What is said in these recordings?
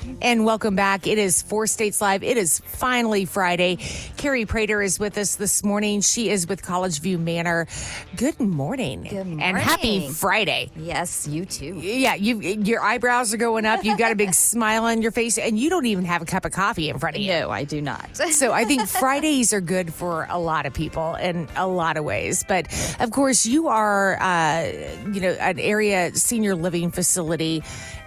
And welcome back. It is Four States Live. It is finally Friday. Carrie Prater is with us this morning. She is with College View Manor. Good morning. Good morning. And happy Friday. Yes, you too. Yeah, your eyebrows are going up. You've got a big smile on your face, and you don't even have a cup of coffee in front of you. No, I do not. So I think Fridays are good for a lot of people in a lot of ways. But of course, you are, an area senior living facility.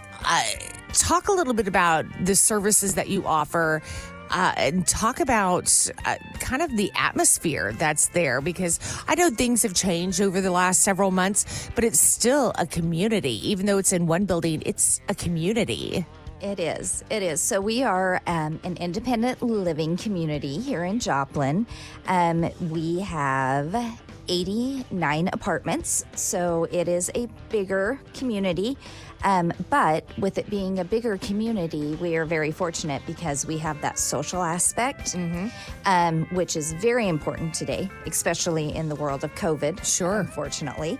Talk a little bit about the services that you offer and talk about kind of the atmosphere that's there, because I know things have changed over the last several months, but it's still a community. Even though it's in one building, it's a community. It is. So we are an independent living community here in Joplin. We have 89 apartments, so it is a bigger community. But with it being a bigger community, we are very fortunate because we have that social aspect, which is very important today, especially in the world of COVID. Sure. Unfortunately.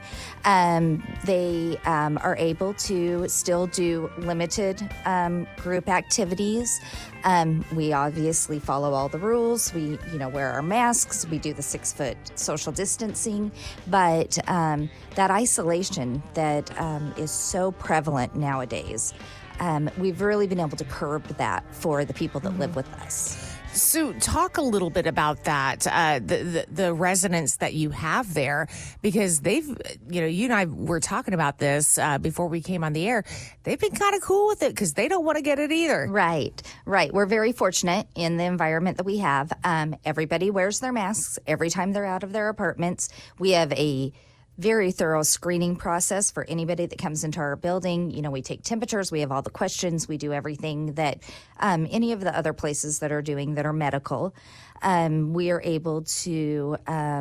They are able to still do limited group activities. We obviously follow all the rules. We, wear our masks. We do the 6-foot social distancing. But that isolation that is so prevalent nowadays, we've really been able to curb that for the people that live with us. So talk a little bit about that, the residents that you have there, because they've, you and I were talking about this before we came on the air. They've been kind of cool with it because they don't want to get it either. Right. We're very fortunate in the environment that we have. Everybody wears their masks every time they're out of their apartments. We have a very thorough screening process for anybody that comes into our building. We take temperatures, we have all the questions, we do everything that any of the other places that are doing that are medical. We are able to,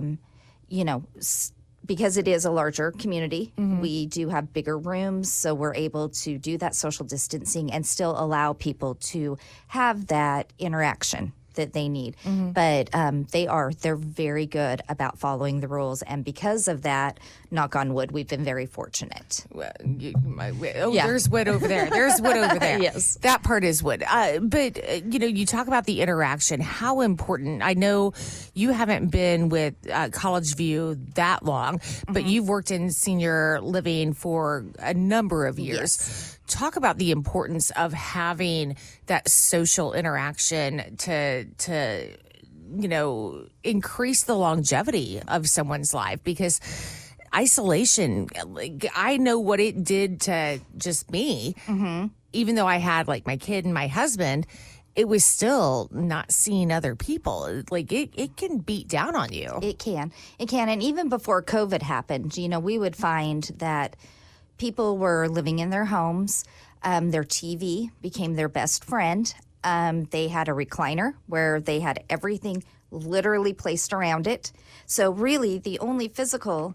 because it is a larger community, we do have bigger rooms, so we're able to do that social distancing and still allow people to have that interaction that they need. But they're very good about following the rules. And because of that, knock on wood, we've been very fortunate. There's wood over there. There's wood over there. Yes. That part is wood. But you talk about the interaction, how important. I know you haven't been with College View that long, but you've worked in senior living for a number of years. Yes. Talk about the importance of having that social interaction to increase the longevity of someone's life, because isolation, I know what it did to just me. Even though I had my kid and my husband, it was still not seeing other people. It can beat down on you. It can. And even before COVID happened, we would find that people were living in their homes. Their TV became their best friend. They had a recliner where they had everything literally placed around it. So really the only physical,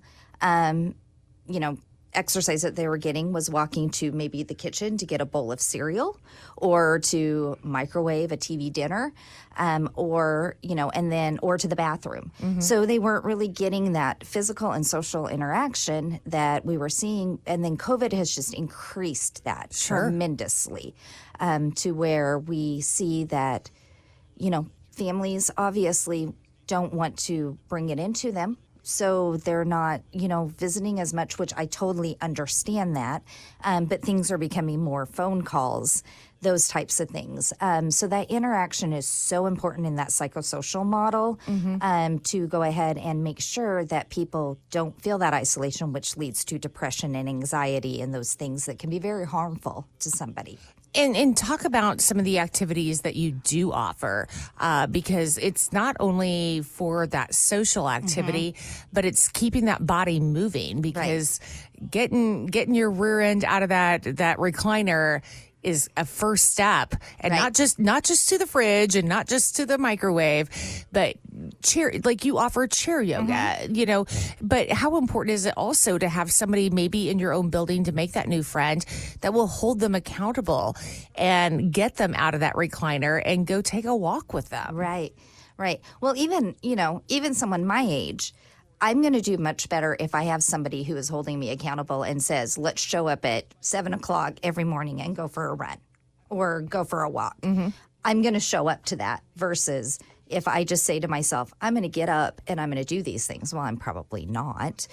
exercise that they were getting was walking to maybe the kitchen to get a bowl of cereal or to microwave a TV dinner, or to the bathroom. So they weren't really getting that physical and social interaction that we were seeing. And then COVID has just increased that tremendously, to where we see that, families obviously don't want to bring it into them. So they're not, visiting as much, which I totally understand that. But things are becoming more phone calls, those types of things. So that interaction is so important in that psychosocial model, to go ahead and make sure that people don't feel that isolation, which leads to depression and anxiety and those things that can be very harmful to somebody. And talk about some of the activities that you do offer, because it's not only for that social activity, but it's keeping that body moving, because getting your rear end out of that recliner is a first step, and not just to the fridge and not just to the microwave, but chair, you offer chair yoga, but how important is it also to have somebody maybe in your own building to make that new friend that will hold them accountable and get them out of that recliner and go take a walk with them? Right. Well, even someone my age, I'm going to do much better if I have somebody who is holding me accountable and says, let's show up at 7 o'clock every morning and go for a run. or go for a walk. I'm going to show up to that versus if I just say to myself, I'm going to get up and I'm going to do these things. Well, I'm probably not,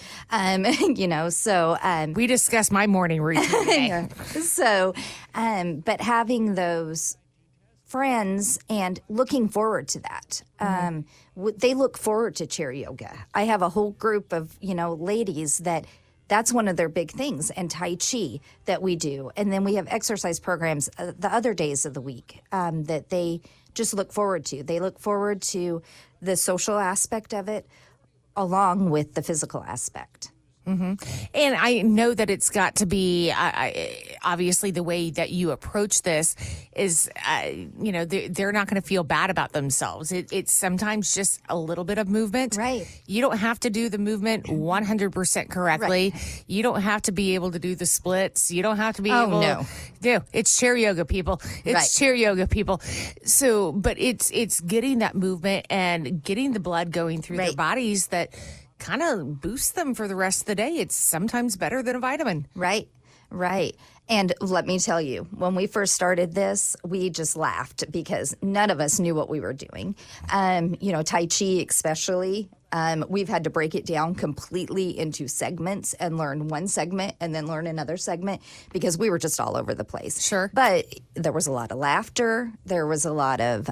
so. We discussed my morning routine today. So, but having those friends and looking forward to that. They look forward to chair yoga. I have a whole group of, ladies that's one of their big things, and Tai Chi that we do. And then we have exercise programs the other days of the week that they just look forward to. They look forward to the social aspect of it along with the physical aspect. And I know that it's got to be, obviously, the way that you approach this is, they're not going to feel bad about themselves. It's sometimes just a little bit of movement. Right. You don't have to do the movement 100% correctly. Right. You don't have to be able to do the splits. You don't have to be Oh, able no. to do. It's chair yoga, people. It's Right. chair yoga, people. So, but it's getting that movement and getting the blood going through their Right. bodies that kind of boosts them for the rest of the day. It's sometimes better than a vitamin. Right. And let me tell you, when we first started this, we just laughed because none of us knew what we were doing. Tai Chi especially, we've had to break it down completely into segments and learn one segment and then learn another segment because we were just all over the place. Sure. But there was a lot of laughter. There was a lot of,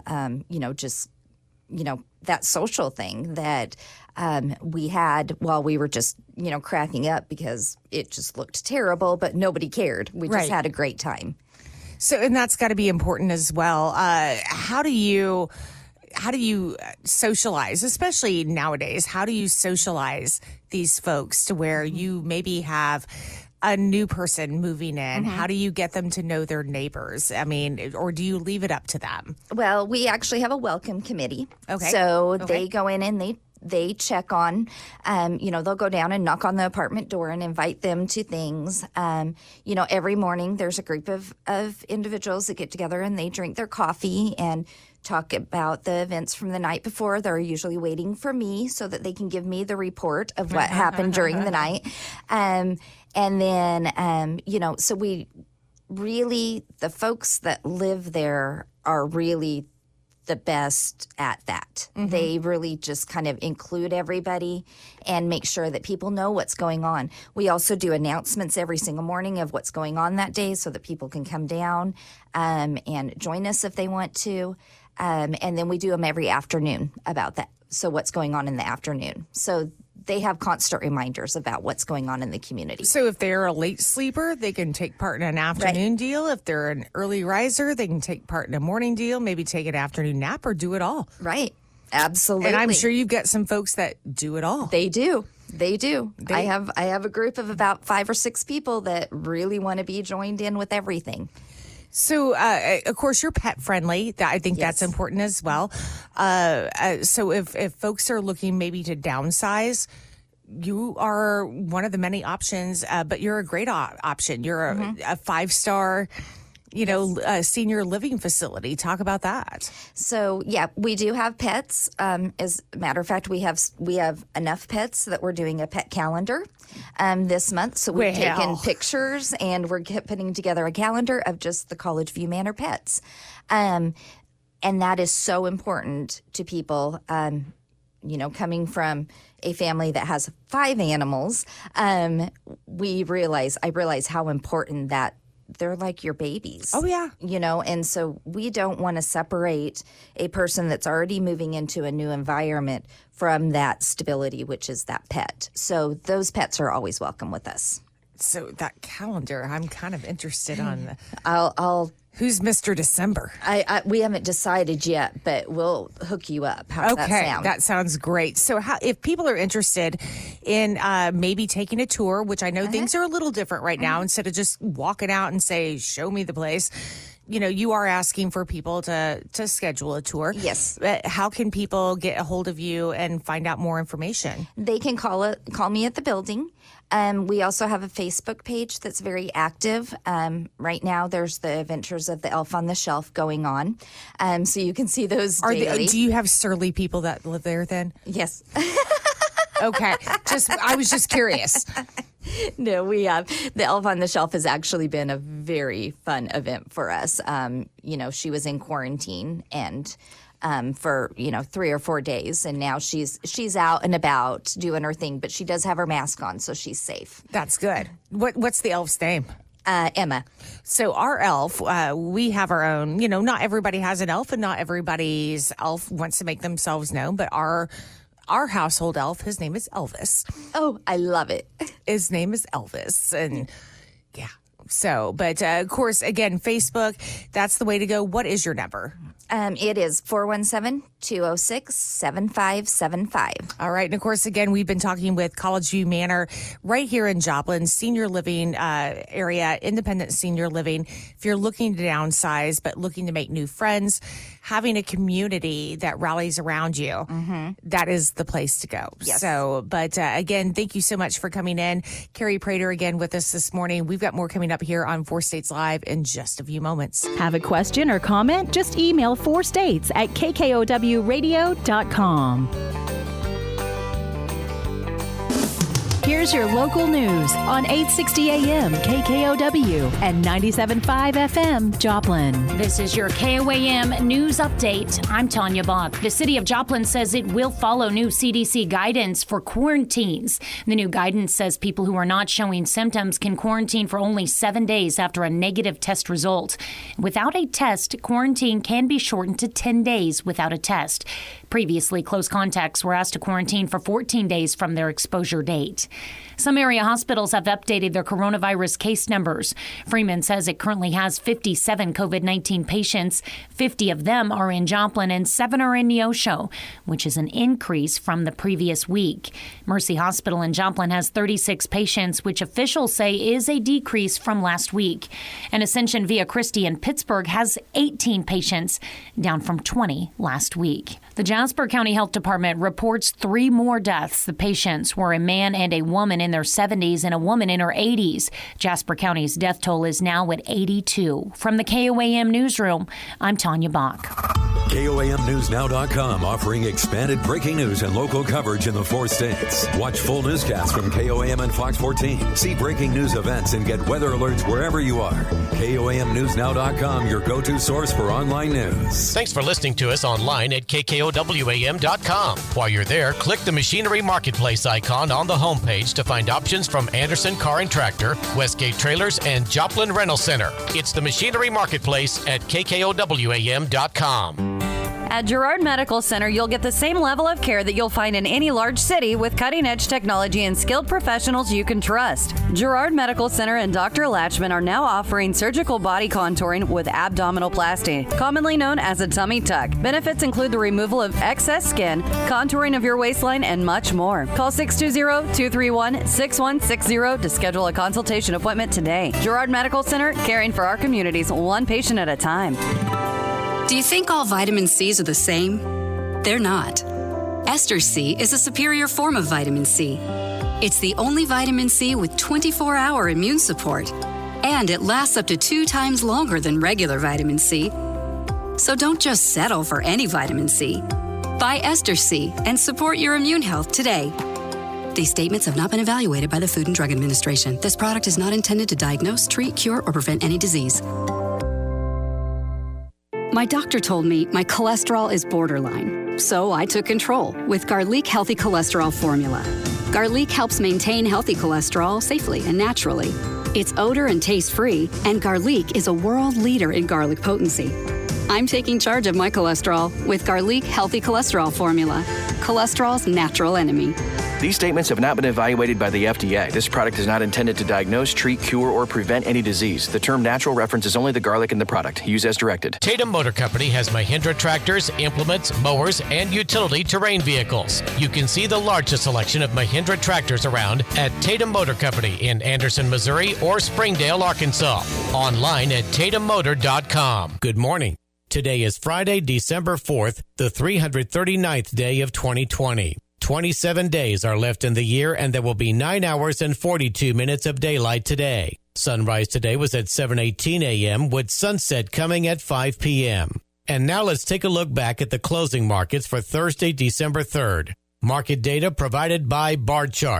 that social thing that we had while we were just, cracking up because it just looked terrible, but nobody cared. We just Right. had a great time. So, and that's got to be important as well. How do you socialize, especially nowadays? How do you socialize these folks to where you maybe have a new person moving in? How do you get them to know their neighbors? I mean, or do you leave it up to them? Well, we actually have a welcome committee. Okay. So Okay. they go in and they check on, they'll go down and knock on the apartment door and invite them to things. Every morning there's a group of individuals that get together and they drink their coffee and talk about the events from the night before. They're usually waiting for me so that they can give me the report of what happened during the night. And then, so we really, the folks that live there are really the best at that. They really just kind of include everybody and make sure that people know what's going on. We also do announcements every single morning of what's going on that day so that people can come down and join us if they want to. And then we do them every afternoon about that. So what's going on in the afternoon. So they have constant reminders about what's going on in the community. So if they're a late sleeper, they can take part in an afternoon deal. If they're an early riser, they can take part in a morning deal, maybe take an afternoon nap or do it all. Right. Absolutely. And I'm sure you've got some folks that do it all. They do. I have a group of about 5 or 6 people that really want to be joined in with everything. So, of course, you're pet friendly. I think that's important as well. So if folks are looking maybe to downsize, you are one of the many options, but you're a great option. You're a 5-star, senior living facility. Talk about that. So, yeah, we do have pets. As a matter of fact, we have enough pets that we're doing a pet calendar this month. So we've taken pictures and we're putting together a calendar of just the College View Manor pets. And that is so important to people, coming from a family that has 5 animals. I realize how important that they're like your babies. Oh, yeah. And so we don't want to separate a person that's already moving into a new environment from that stability, which is that pet. So those pets are always welcome with us. So that calendar, I'm kind of interested on. I'll Who's Mr. December? we haven't decided yet, but we'll hook you up. How's that sound? That sounds great. So if people are interested in maybe taking a tour, which I know things are a little different right now, instead of just walking out and say, show me the place, you are asking for people to schedule a tour. Yes. How can people get a hold of you and find out more information? They can call me at the building. We also have a Facebook page that's very active. Right now, there's the Adventures of the Elf on the Shelf going on. So you can see those daily. Do you have surly people that live there then? Yes. Okay. I was just curious. No, we have. The Elf on the Shelf has actually been a very fun event for us. She was in quarantine and for 3 or 4 days, and now she's out and about doing her thing, but she does have her mask on, so she's safe. That's good. What's the elf's name? Emma. So our elf, we have our own, not everybody has an elf and not everybody's elf wants to make themselves known, but our household elf, his name is Elvis. Oh, I love it. His name is Elvis. And yeah. So, but of course, again, Facebook, that's the way to go. What is your number? It is 417-206-7575. All right. And of course, again, we've been talking with College View Manor right here in Joplin, senior living area, independent senior living. If you're looking to downsize, but looking to make new friends, having a community that rallies around you, that is the place to go. Yes. So, but again, thank you so much for coming in. Carrie Prater again with us this morning. We've got more coming up here on 4 States Live in just a few moments. Have a question or comment? Just email 4states@kkodwradio.com. Here's your local news on 860 AM KKOW and 97.5 FM Joplin. This is your KOAM news update. I'm Tanya Bach. The city of Joplin says it will follow new CDC guidance for quarantines. The new guidance says people who are not showing symptoms can quarantine for only 7 days after a negative test result. Without a test, quarantine can be shortened to 10 days without a test. Previously, close contacts were asked to quarantine for 14 days from their exposure date. Some area hospitals have updated their coronavirus case numbers. Freeman says it currently has 57 COVID-19 patients. 50 of them are in Joplin and 7 are in Neosho, which is an increase from the previous week. Mercy Hospital in Joplin has 36 patients, which officials say is a decrease from last week. And Ascension Via Christi in Pittsburgh has 18 patients, down from 20 last week. The Jasper County Health Department reports 3 more deaths. The patients were a man and a woman in their 70s and a woman in her 80s. Jasper County's death toll is now at 82. From the KOAM Newsroom, I'm Tanya Bach. KOAMNewsNow.com offering expanded breaking news and local coverage in the 4 states. Watch full newscasts from KOAM and Fox 14. See breaking news events and get weather alerts wherever you are. KOAMNewsNow.com, your go-to source for online news. Thanks for listening to us online at KKOWAM.com. While you're there, click the Machinery Marketplace icon on the homepage to find options from Anderson Car and Tractor, Westgate Trailers, and Joplin Rental Center. It's the Machinery Marketplace at KKOWAM.com. At Girard Medical Center, you'll get the same level of care that you'll find in any large city with cutting-edge technology and skilled professionals you can trust. Girard Medical Center and Dr. Latchman are now offering surgical body contouring with abdominoplasty, commonly known as a tummy tuck. Benefits include the removal of excess skin, contouring of your waistline, and much more. Call 620-231-6160 to schedule a consultation appointment today. Girard Medical Center, caring for our communities one patient at a time. Do you think all vitamin C's are the same? They're not. Ester C is a superior form of vitamin C. It's the only vitamin C with 24-hour immune support, and it lasts up to 2 times longer than regular vitamin C. So don't just settle for any vitamin C. Buy Ester C and support your immune health today. These statements have not been evaluated by the Food and Drug Administration. This product is not intended to diagnose, treat, cure, or prevent any disease. My doctor told me my cholesterol is borderline, so I took control with Garlic Healthy Cholesterol Formula. Garlic helps maintain healthy cholesterol safely and naturally. It's odor and taste-free, and Garlic is a world leader in garlic potency. I'm taking charge of my cholesterol with Garlic Healthy Cholesterol Formula, cholesterol's natural enemy. These statements have not been evaluated by the FDA. This product is not intended to diagnose, treat, cure, or prevent any disease. The term natural references only the garlic in the product. Use as directed. Tatum Motor Company has Mahindra tractors, implements, mowers, and utility terrain vehicles. You can see the largest selection of Mahindra tractors around at Tatum Motor Company in Anderson, Missouri, or Springdale, Arkansas. Online at tatummotor.com. Good morning. Today is Friday, December 4th, the 339th day of 2020. 27 days are left in the year, and there will be 9 hours and 42 minutes of daylight today. Sunrise today was at 7:18 a.m., with sunset coming at 5 p.m. And now let's take a look back at the closing markets for Thursday, December 3rd. Market data provided by Bar Chart.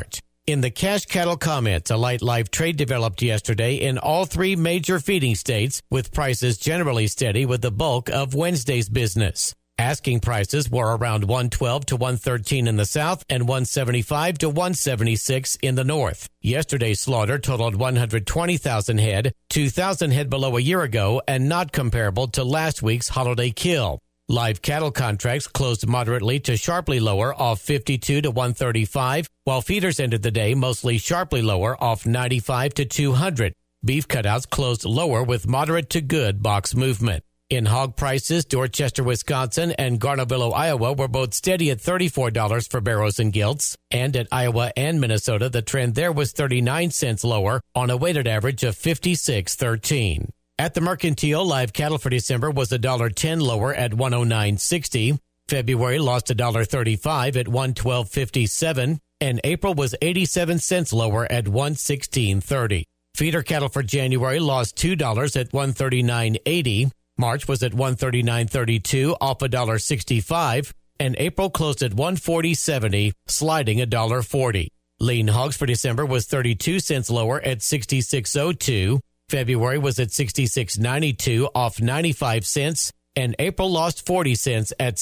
In the cash cattle comments, a light live trade developed yesterday in all three major feeding states, with prices generally steady with the bulk of Wednesday's business. Asking prices were around $112 to $113 in the south and $175 to $176 in the north. Yesterday's slaughter totaled 120,000 head, 2,000 head below a year ago, and not comparable to last week's holiday kill. Live cattle contracts closed moderately to sharply lower off 52 to 135, while feeders ended the day mostly sharply lower off 95 to 200. Beef cutouts closed lower with moderate to good box movement. In hog prices, Dorchester, Wisconsin and Garnavillo, Iowa were both steady at $34 for barrows and gilts. And at Iowa and Minnesota, the trend there was 39 cents lower on a weighted average of 56.13. At the Mercantile, live cattle for December was $1.10 lower at $109.60. February lost $1.35 at $112.57. And April was 87 cents lower at $116.30. Feeder cattle for January lost $2 at $139.80. March was at $139.32, off $1.65, and April closed at $140.70, sliding $1.40. Lean hogs for December was 32 cents lower at $66.02. February was at $66.92, off 95 cents, and April lost 40 cents at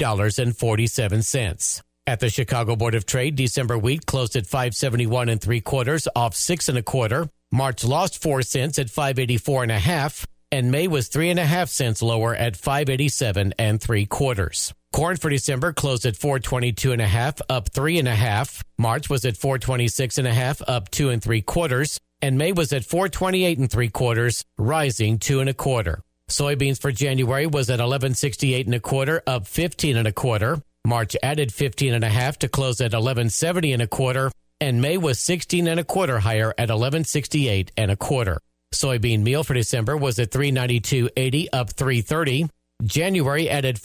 $70.47. At the Chicago Board of Trade, December wheat closed at $571 3/4, off 6 1/4. March lost 4 cents at $584 1/2. And May was 3.5 cents lower at $587 3/4. Corn for December closed at $422 1/2, up 3 1/2. March was at $426 1/2, up 2 3/4. And May was at $428 3/4, rising 2 1/4. Soybeans for January was at $1168 1/4, up 15 1/4. March added 15 1/2 to close at $1170 1/4. And May was 16 1/4 higher at $1168 1/4. Soybean meal for December was at $392.80, up $3.30. January added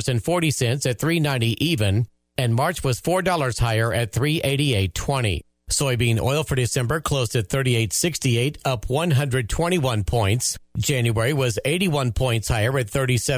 $4.40 at $3.90 even, and March was $4 higher at $3.8820. Soybean oil for December closed at $38.68, up 121 points. January was 81 points higher at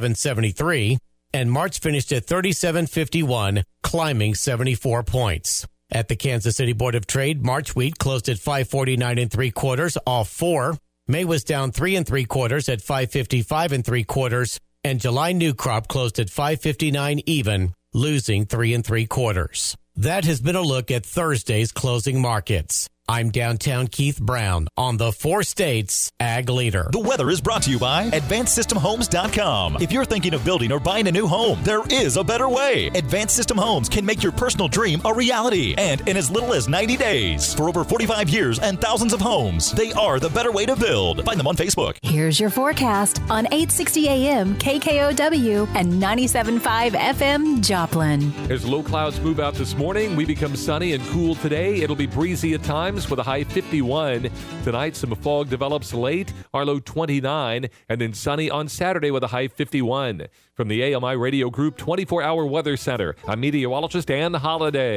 $37.73, and March finished at $37.51, climbing 74 points. At the Kansas City Board of Trade, March wheat closed at $549 3/4, off 4. May was down 3 3/4 at $555 3/4, and July new crop closed at $559 even, losing 3 3/4. That has been a look at Thursday's closing markets. I'm downtown Keith Brown on the 4 States Ag Leader. The weather is brought to you by AdvancedSystemHomes.com. If you're thinking of building or buying a new home, there is a better way. Advanced System Homes can make your personal dream a reality, and in as little as 90 days. For over 45 years and thousands of homes, they are the better way to build. Find them on Facebook. Here's your forecast on 860 AM KKOW and 97.5 FM Joplin. As low clouds move out this morning, we become sunny and cool today. It'll be breezy at times with a high 51. Tonight, some fog develops late, our low 29, and then sunny on Saturday with a high 51. From the AMI Radio Group 24-Hour Weather Center, I'm meteorologist Ann Holiday.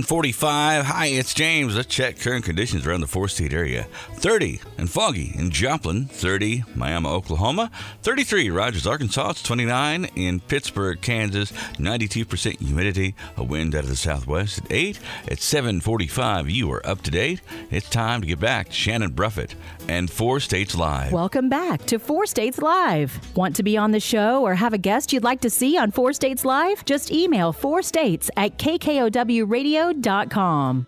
7:45. Hi, it's James. Let's check current conditions around the 4-state area. 30 and foggy in Joplin. 30, Miami, Oklahoma. 33, Rogers, Arkansas. It's 29 in Pittsburgh, Kansas. 92% humidity. A wind out of the southwest at 8. At 7:45, you are up to date. It's time to get back to Shannon Bruffett and 4 States Live. Welcome back to 4 States Live. Want to be on the show or have a guest you'd like to see on 4 States Live? Just email 4states@kkowradio.com.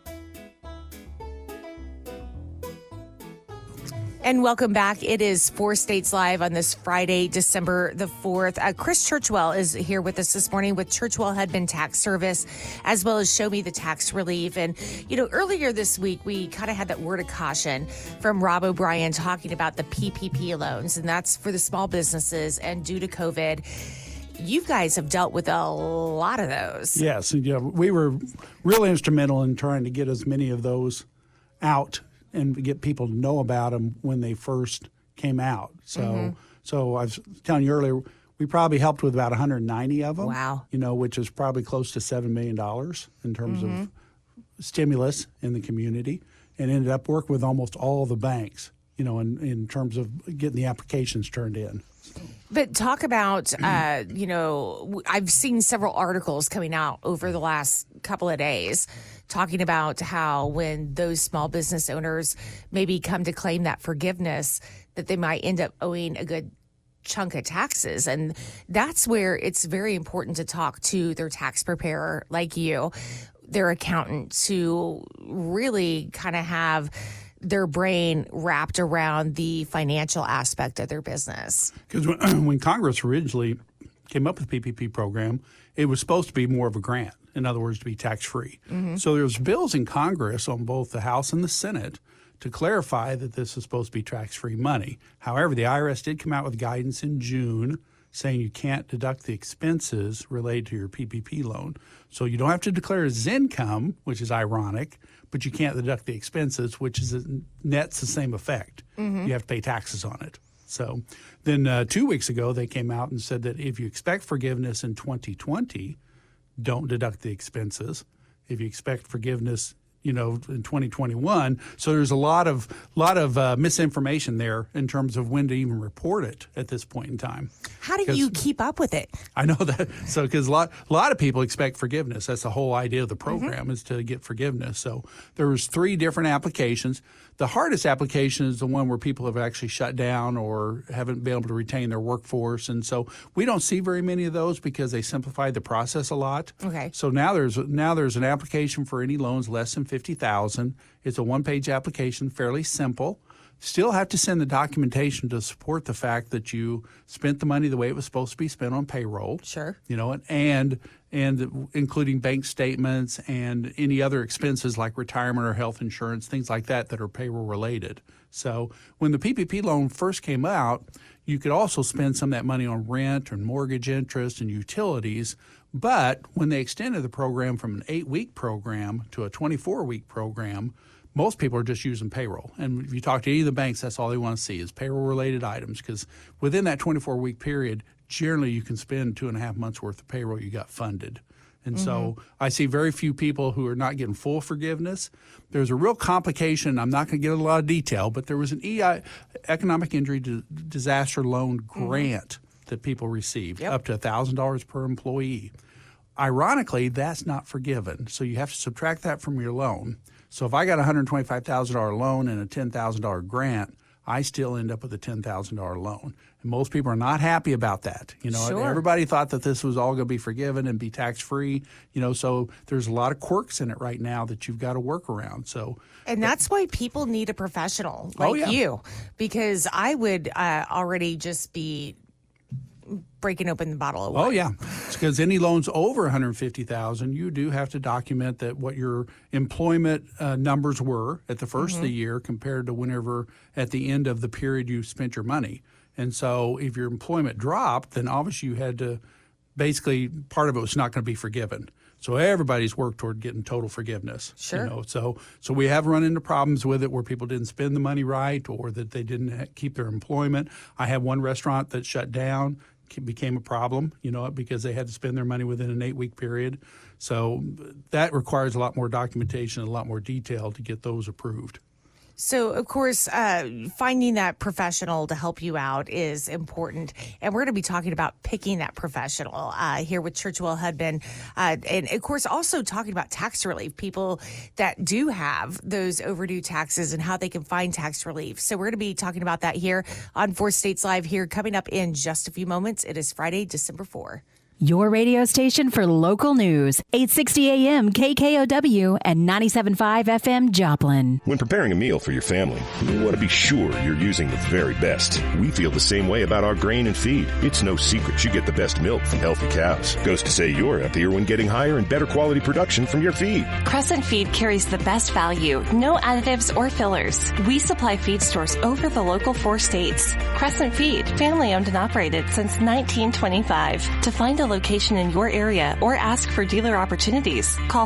And welcome back. It is 4 States Live on this Friday, December the 4th. Chris Churchwell is here with us this morning with Churchwell Hedman Tax Service, as well as Show Me the Tax Relief. And, you know, earlier this week, we kind of had that word of caution from Rob O'Brien talking about the PPP loans, and that's for the small businesses. And due to COVID, you guys have dealt with a lot of those. Yes. And, we were really instrumental in trying to get as many of those out and get people to know about them when they first came out. So I was telling you earlier, we probably helped with about 190 of them. Wow. Which is probably close to $7 million in terms of stimulus in the community, and ended up working with almost all the banks, in terms of getting the applications turned in. But talk about, I've seen several articles coming out over the last couple of days talking about how when those small business owners maybe come to claim that forgiveness, that they might end up owing a good chunk of taxes. And that's where it's very important to talk to their tax preparer like you, their accountant, to really kind of have their brain wrapped around the financial aspect of their business. Because when Congress originally came up with the PPP program, it was supposed to be more of a grant. In other words, to be tax-free. Mm-hmm. So there's bills in Congress on both the House and the Senate to clarify that this is supposed to be tax-free money. However, the IRS did come out with guidance in June saying you can't deduct the expenses related to your PPP loan. So you don't have to declare it as income, which is ironic, but you can't deduct the expenses, which is nets the same effect. Mm-hmm. You have to pay taxes on it. So then 2 weeks ago, they came out and said that if you expect forgiveness in 2020, don't deduct the expenses. If you expect forgiveness, in 2021. So there's a lot of misinformation there in terms of when to even report it at this point in time. How do you keep up with it? I know that. So because a lot of people expect forgiveness. That's the whole idea of the program is to get forgiveness. So there was 3 different applications. The hardest application is the one where people have actually shut down or haven't been able to retain their workforce. And so we don't see very many of those because they simplified the process a lot. Okay. So now there's an application for any loans less than $50,000. It's a 1-page application, fairly simple. Still have to send the documentation to support the fact that you spent the money the way it was supposed to be spent on payroll. Sure. And including bank statements and any other expenses like retirement or health insurance, things like that are payroll related. So when the PPP loan first came out, you could also spend some of that money on rent and mortgage interest and utilities. But when they extended the program from an 8-week program to a 24-week program, most people are just using payroll. And if you talk to any of the banks, that's all they want to see is payroll-related items, because within that 24-week period, generally you can spend 2.5 months' worth of payroll you got funded. And so I see very few people who are not getting full forgiveness. There's a real complication. I'm not going to get a lot of detail, but there was an economic injury disaster loan grant that people received, up to $1,000 per employee. Ironically, that's not forgiven. So you have to subtract that from your loan. So if I got a $125,000 loan and a $10,000 grant, I still end up with a $10,000 loan. And most people are not happy about that. Sure. Everybody thought that this was all going to be forgiven and be tax-free. So there's a lot of quirks in it right now that you've got to work around. And that's why people need a professional like you, because I would already just be breaking open the bottle of wine. Oh, yeah. Because any loans over $150,000, you do have to document that what your employment numbers were at the first of the year compared to whenever at the end of the period you spent your money. And so if your employment dropped, then obviously you had to basically part of it was not going to be forgiven. So everybody's worked toward getting total forgiveness. Sure. So we have run into problems with it where people didn't spend the money right or that they didn't keep their employment. I had one restaurant that shut down, became a problem, because they had to spend their money within an 8-week period. So that requires a lot more documentation and a lot more detail to get those approved. So, of course, finding that professional to help you out is important. And we're going to be talking about picking that professional here with Churchwell Hudbin. And, of course, also talking about tax relief, people that do have those overdue taxes and how they can find tax relief. So we're going to be talking about that here on 4 States Live here coming up in just a few moments. It is Friday, December 4. Your radio station for local news, 860 AM KKOW and 97.5 FM Joplin. When preparing a meal for your family, you want to be sure you're using the very best. We feel the same way about our grain and feed. It's no secret you get the best milk from healthy cows. Goes to say you're happier when getting higher and better quality production from your feed. Crescent Feed carries the best value, no additives or fillers. We supply feed stores over the local 4 states. Crescent Feed, family owned and operated since 1925. To find a location in your area or ask for dealer opportunities. Call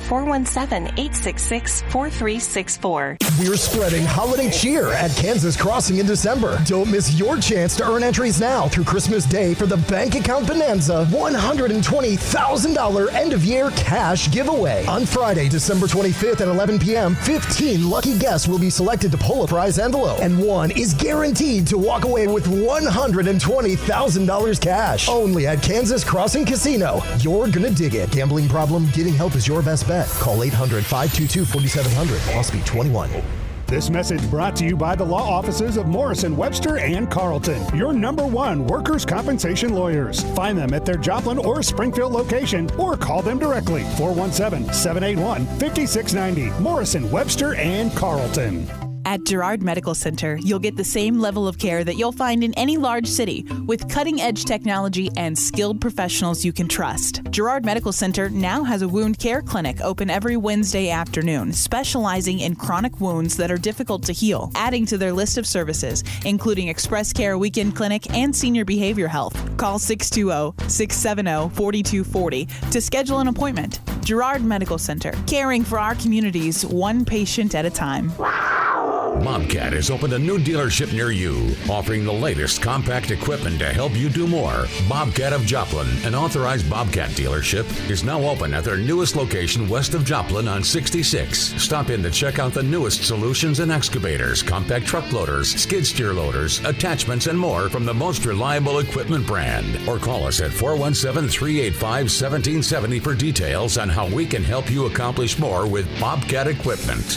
417-866-4364. We're spreading holiday cheer at Kansas Crossing in December. Don't miss your chance to earn entries now through Christmas Day for the Bank Account Bonanza $120,000 end-of-year cash giveaway. On Friday, December 25th at 11 p.m., 15 lucky guests will be selected to pull a prize envelope, and one is guaranteed to walk away with $120,000 cash. Only at Kansas Crossing Casino. You're gonna dig it. Gambling problem? Getting help is your best bet. Call 800-522-4700. Must be 21. This message brought to you by the law offices of Morrison, Webster, and Carlton, your #1 workers' compensation lawyers. Find them at their Joplin or Springfield location or call them directly, 417-781-5690. Morrison, Webster, and Carlton. At Girard Medical Center, you'll get the same level of care that you'll find in any large city with cutting-edge technology and skilled professionals you can trust. Girard Medical Center now has a wound care clinic open every Wednesday afternoon, specializing in chronic wounds that are difficult to heal, adding to their list of services, including Express Care Weekend Clinic and Senior Behavior Health. Call 620-670-4240 to schedule an appointment. Girard Medical Center, caring for our communities one patient at a time. Bobcat has opened a new dealership near you, offering the latest compact equipment to help you do more. Bobcat of Joplin, an authorized Bobcat dealership, is now open at their newest location west of Joplin on 66. Stop in to check out the newest solutions in excavators, compact truck loaders, skid steer loaders, attachments, and more from the most reliable equipment brand. Or call us at 417-385-1770 for details on how we can help you accomplish more with Bobcat equipment.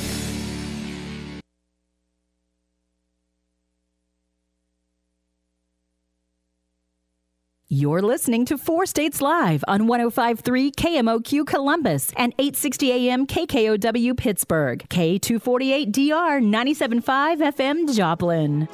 You're listening to 4 States Live on 105.3 KMOQ Columbus and 860 AM KKOW Pittsburgh, K248DR 97.5 FM Joplin.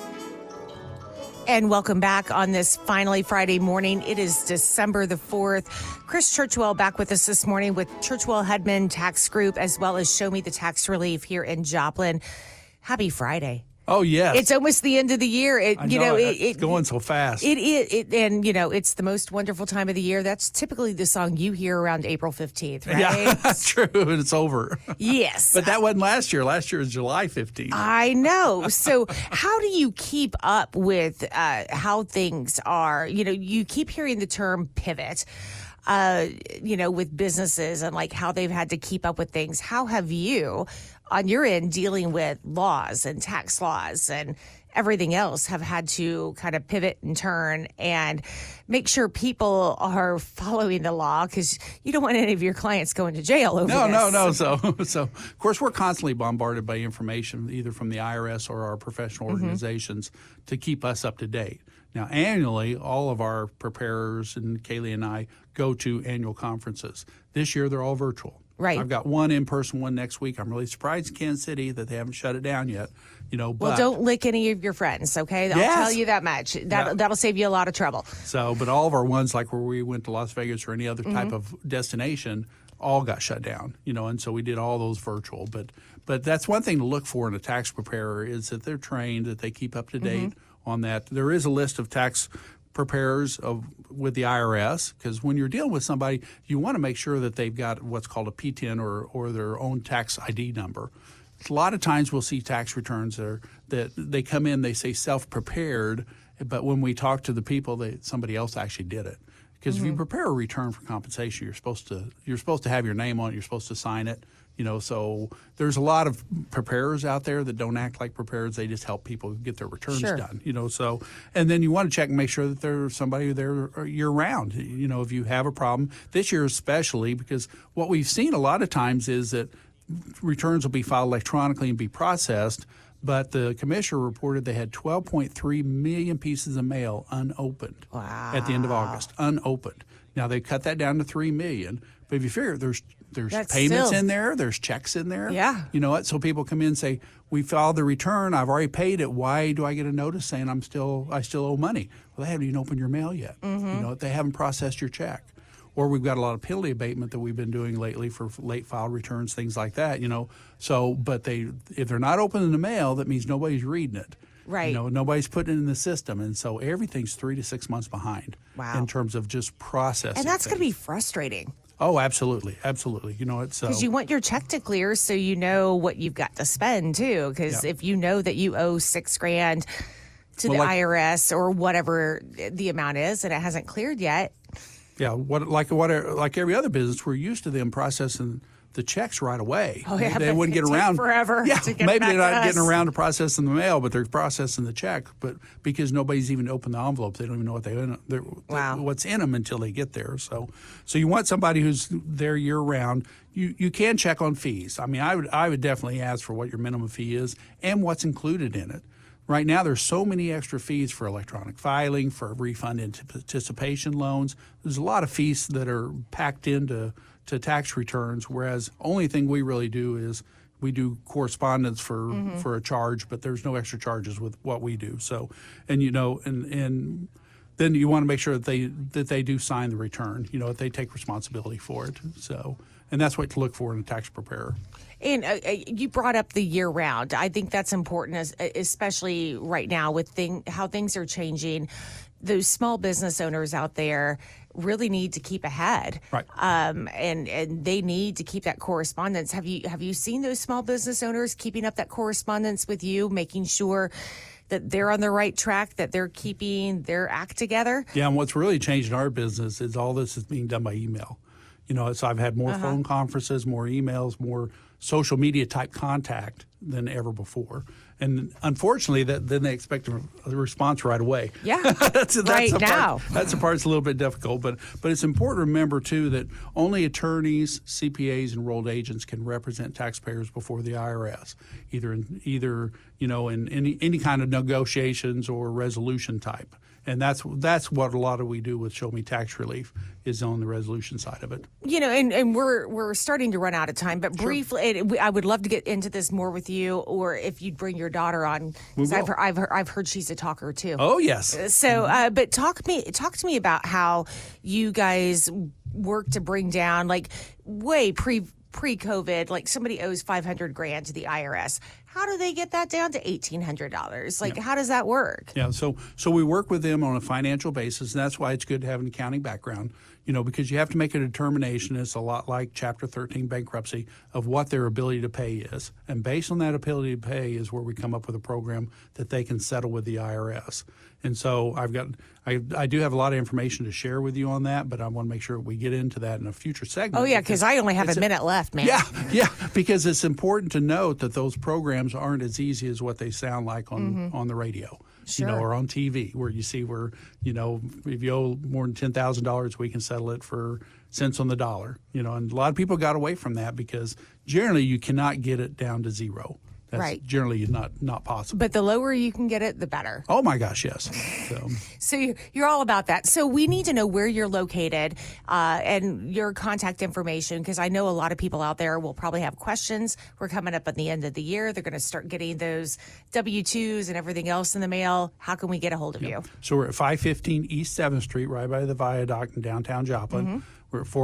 And welcome back on this finally Friday morning. It is December the 4th. Chris Churchwell back with us this morning with Churchwell Hedman Tax Group, as well as Show Me the Tax Relief here in Joplin. Happy Friday. Oh, yes. It's almost the end of the year. It's going so fast. It is. And, it's the most wonderful time of the year. That's typically the song you hear around April 15th, right? Yeah, that's true. And it's over. Yes. But that wasn't last year. Last year was July 15th. I know. So how do you keep up with how things are? You keep hearing the term pivot. With businesses and like how they've had to keep up with things. How have you, on your end, dealing with laws and tax laws and everything else, have had to kind of pivot and turn and make sure people are following the law, because you don't want any of your clients going to jail over this. No. So of course, we're constantly bombarded by information, either from the IRS or our professional organizations, to keep us up to date. Now, annually, all of our preparers and Kaylee and I go to annual conferences. This year, they're all virtual. Right. I've got one in-person one next week. I'm really surprised in Kansas City that they haven't shut it down yet. Well, don't lick any of your friends, okay? I'll tell you that much. That'll save you a lot of trouble. So, but all of our ones, like where we went to Las Vegas or any other type of destination, all got shut down, and so we did all those virtual. But that's one thing to look for in a tax preparer, is that they're trained, that they keep up to date on that. There is a list of tax preparers with the IRS, because when you're dealing with somebody, you want to make sure that they've got what's called a P-10 or their own tax ID number. A lot of times we'll see tax returns that they come in, they say self-prepared, but when we talk to the people, somebody else actually did it. Because if you prepare a return for compensation, you're supposed to have your name on it, you're supposed to sign it. So there's a lot of preparers out there that don't act like preparers. They just help people get their returns done. So, and then you want to check and make sure that there's somebody there year round. If you have a problem this year, especially, because what we've seen a lot of times is that returns will be filed electronically and be processed. But the commissioner reported they had 12.3 million pieces of mail unopened at the end of August, unopened. Now, they cut that down to 3 million. But if you figure there's payments in there, there's checks in there. Yeah. You know what? So people come in and say, we filed the return, I've already paid it. Why do I get a notice saying I still owe money? Well, they haven't even opened your mail yet. They haven't processed your check. Or we've got a lot of penalty abatement that we've been doing lately for late filed returns, things like that, So, but if they're not opening the mail, that means nobody's reading it. Right. Nobody's putting it in the system. And so everything's 3 to 6 months behind in terms of just processing. And that's going to be frustrating. Oh, absolutely. Absolutely. It's because you want your check to clear so you know what you've got to spend too. Because if you know that you owe $6,000 to the IRS or whatever the amount is and it hasn't cleared yet. Yeah. Like every other business, we're used to them processing the checks right away. Oh, yeah, they wouldn't get around forever. Yeah, to get maybe back they're not to getting us. around to processing the mail, but they're processing the check. But because nobody's even opened the envelope, they don't even know what what's in them until they get there. So you want somebody who's there year round. You can check on fees. I mean, I would definitely ask for what your minimum fee is and what's included in it. Right now, there's so many extra fees for electronic filing, for refund anticipation loans. There's a lot of fees that are packed into tax returns, whereas only thing we really do is we do correspondence for a charge, but there's no extra charges with what we do. So, and then you want to make sure that they do sign the return, that they take responsibility for it. So, and that's what to look for in a tax preparer. And you brought up the year round. I think that's important, especially right now with how things are changing. Those small business owners out there really need to keep ahead, right? And they need to keep that correspondence. Have you seen those small business owners keeping up that correspondence with you, making sure that they're on the right track, that they're keeping their act together? Yeah, and what's really changed in our business is all this is being done by email. So I've had more phone conferences, more emails, more social media type contact than ever before. And unfortunately, then they expect a response right away. Yeah, that's right now. That's the part that's a little bit difficult. But it's important to remember, too, that only attorneys, CPAs, enrolled agents can represent taxpayers before the IRS, either in any kind of negotiations or resolution type. And that's what a lot of we do with Show Me Tax Relief is on the resolution side of it. And we're starting to run out of time, but briefly, I would love to get into this more with you, or if you'd bring your daughter on. I've heard she's a talker too. Oh yes. So, but talk to me about how you guys work to bring down, like way pre-COVID, like somebody owes $500,000 to the IRS. How do they get that down to $1,800? Like, how does that work? Yeah, so we work with them on a financial basis, and that's why it's good to have an accounting background, because you have to make a determination. It's a lot like Chapter 13 bankruptcy of what their ability to pay is. And based on that ability to pay is where we come up with a program that they can settle with the IRS. And so I do have a lot of information to share with you on that, but I want to make sure we get into that in a future segment. Oh, yeah, because I only have a minute left, man. Yeah, because it's important to note that those programs aren't as easy as what they sound like on the radio, or on TV, where you see if you owe more than $10,000, we can settle it for cents on the dollar. And a lot of people got away from that because generally you cannot get it down to zero. That's generally not possible. But the lower you can get it, the better. Oh, my gosh, yes. So you're all about that. So we need to know where you're located and your contact information, because I know a lot of people out there will probably have questions. We're coming up at the end of the year. They're going to start getting those W-2s and everything else in the mail. How can we get a hold of you? So we're at 515 East 7th Street, right by the Viaduct in downtown Joplin. We're at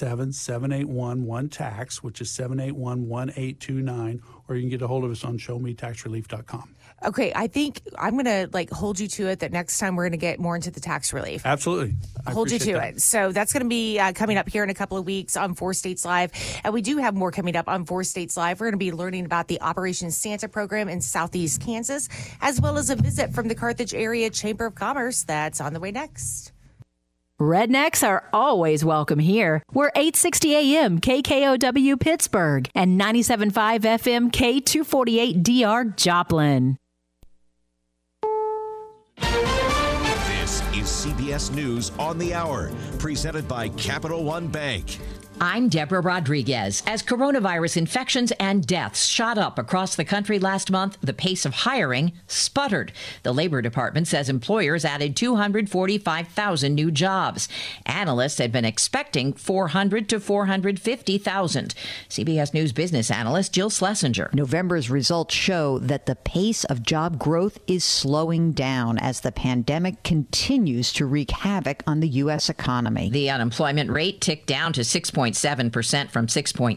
417-781-1-TAX, which is 781-1829, or you can get a hold of us on showmetaxrelief.com. Okay, I think I'm going to hold you to it that next time we're going to get more into the tax relief. Absolutely. Hold you to it. So that's going to be coming up here in a couple of weeks on 4 States Live. And we do have more coming up on 4 States Live. We're going to be learning about the Operation Santa program in Southeast Kansas, as well as a visit from the Carthage Area Chamber of Commerce. That's on the way next. Rednecks are always welcome here. We're 860 AM KKOW Pittsburgh and 97.5 FM K248DR Joplin. This is CBS News on the Hour, presented by Capital One Bank. I'm Deborah Rodriguez. As coronavirus infections and deaths shot up across the country last month, the pace of hiring sputtered. The Labor Department says employers added 245,000 new jobs. Analysts had been expecting 400 to 450,000. CBS News business analyst Jill Schlesinger. November's results show that the pace of job growth is slowing down as the pandemic continues to wreak havoc on the U.S. economy. The unemployment rate ticked down to 6.3%. 6.7% from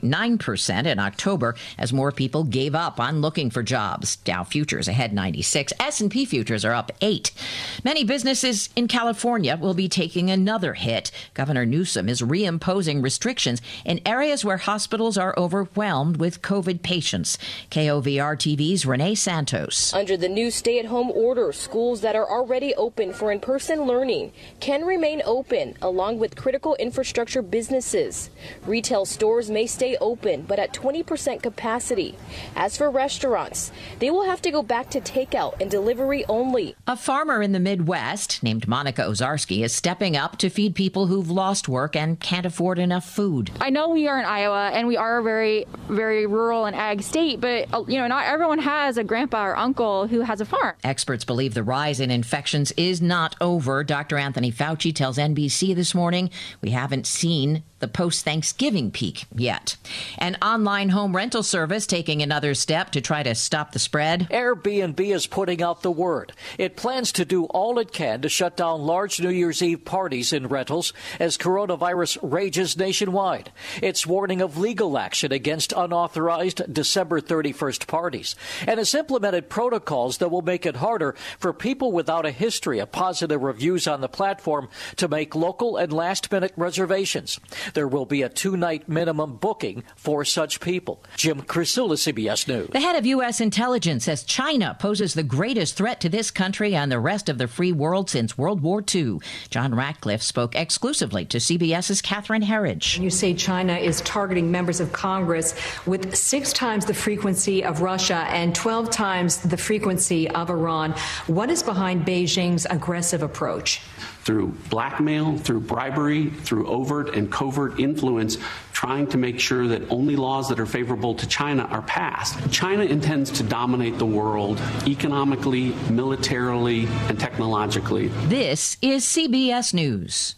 6.9% in October as more people gave up on looking for jobs. Dow futures ahead 96. S&P futures are up 8. Many businesses in California will be taking another hit. Governor Newsom is reimposing restrictions in areas where hospitals are overwhelmed with COVID patients. KOVR TV's Renee Santos. Under the new stay-at-home order, schools that are already open for in-person learning can remain open, along with critical infrastructure businesses. Retail stores may stay open, but at 20% capacity. As for restaurants, they will have to go back to takeout and delivery only. A farmer in the Midwest named Monica Ozarski is stepping up to feed people who've lost work and can't afford enough food. I know we are in Iowa and we are a very, very rural and ag state, but not everyone has a grandpa or uncle who has a farm. Experts believe the rise in infections is not over. Dr. Anthony Fauci tells NBC this morning we haven't seen the post-Thanksgiving peak yet. An online home rental service taking another step to try to stop the spread. Airbnb is putting out the word. It plans to do all it can to shut down large New Year's Eve parties in rentals as coronavirus rages nationwide. It's warning of legal action against unauthorized December 31st parties, and has implemented protocols that will make it harder for people without a history of positive reviews on the platform to make local and last-minute reservations. There will be a 2-night minimum booking for such people. Jim Crisula, CBS News. The head of U.S. intelligence says China poses the greatest threat to this country and the rest of the free world since World War II. John Ratcliffe spoke exclusively to CBS's Catherine Herridge. You say China is targeting members of Congress with 6 times the frequency of Russia and 12 times the frequency of Iran. What is behind Beijing's aggressive approach? Through blackmail, through bribery, through overt and covert influence, trying to make sure that only laws that are favorable to China are passed. China intends to dominate the world economically, militarily, and technologically. This is CBS News.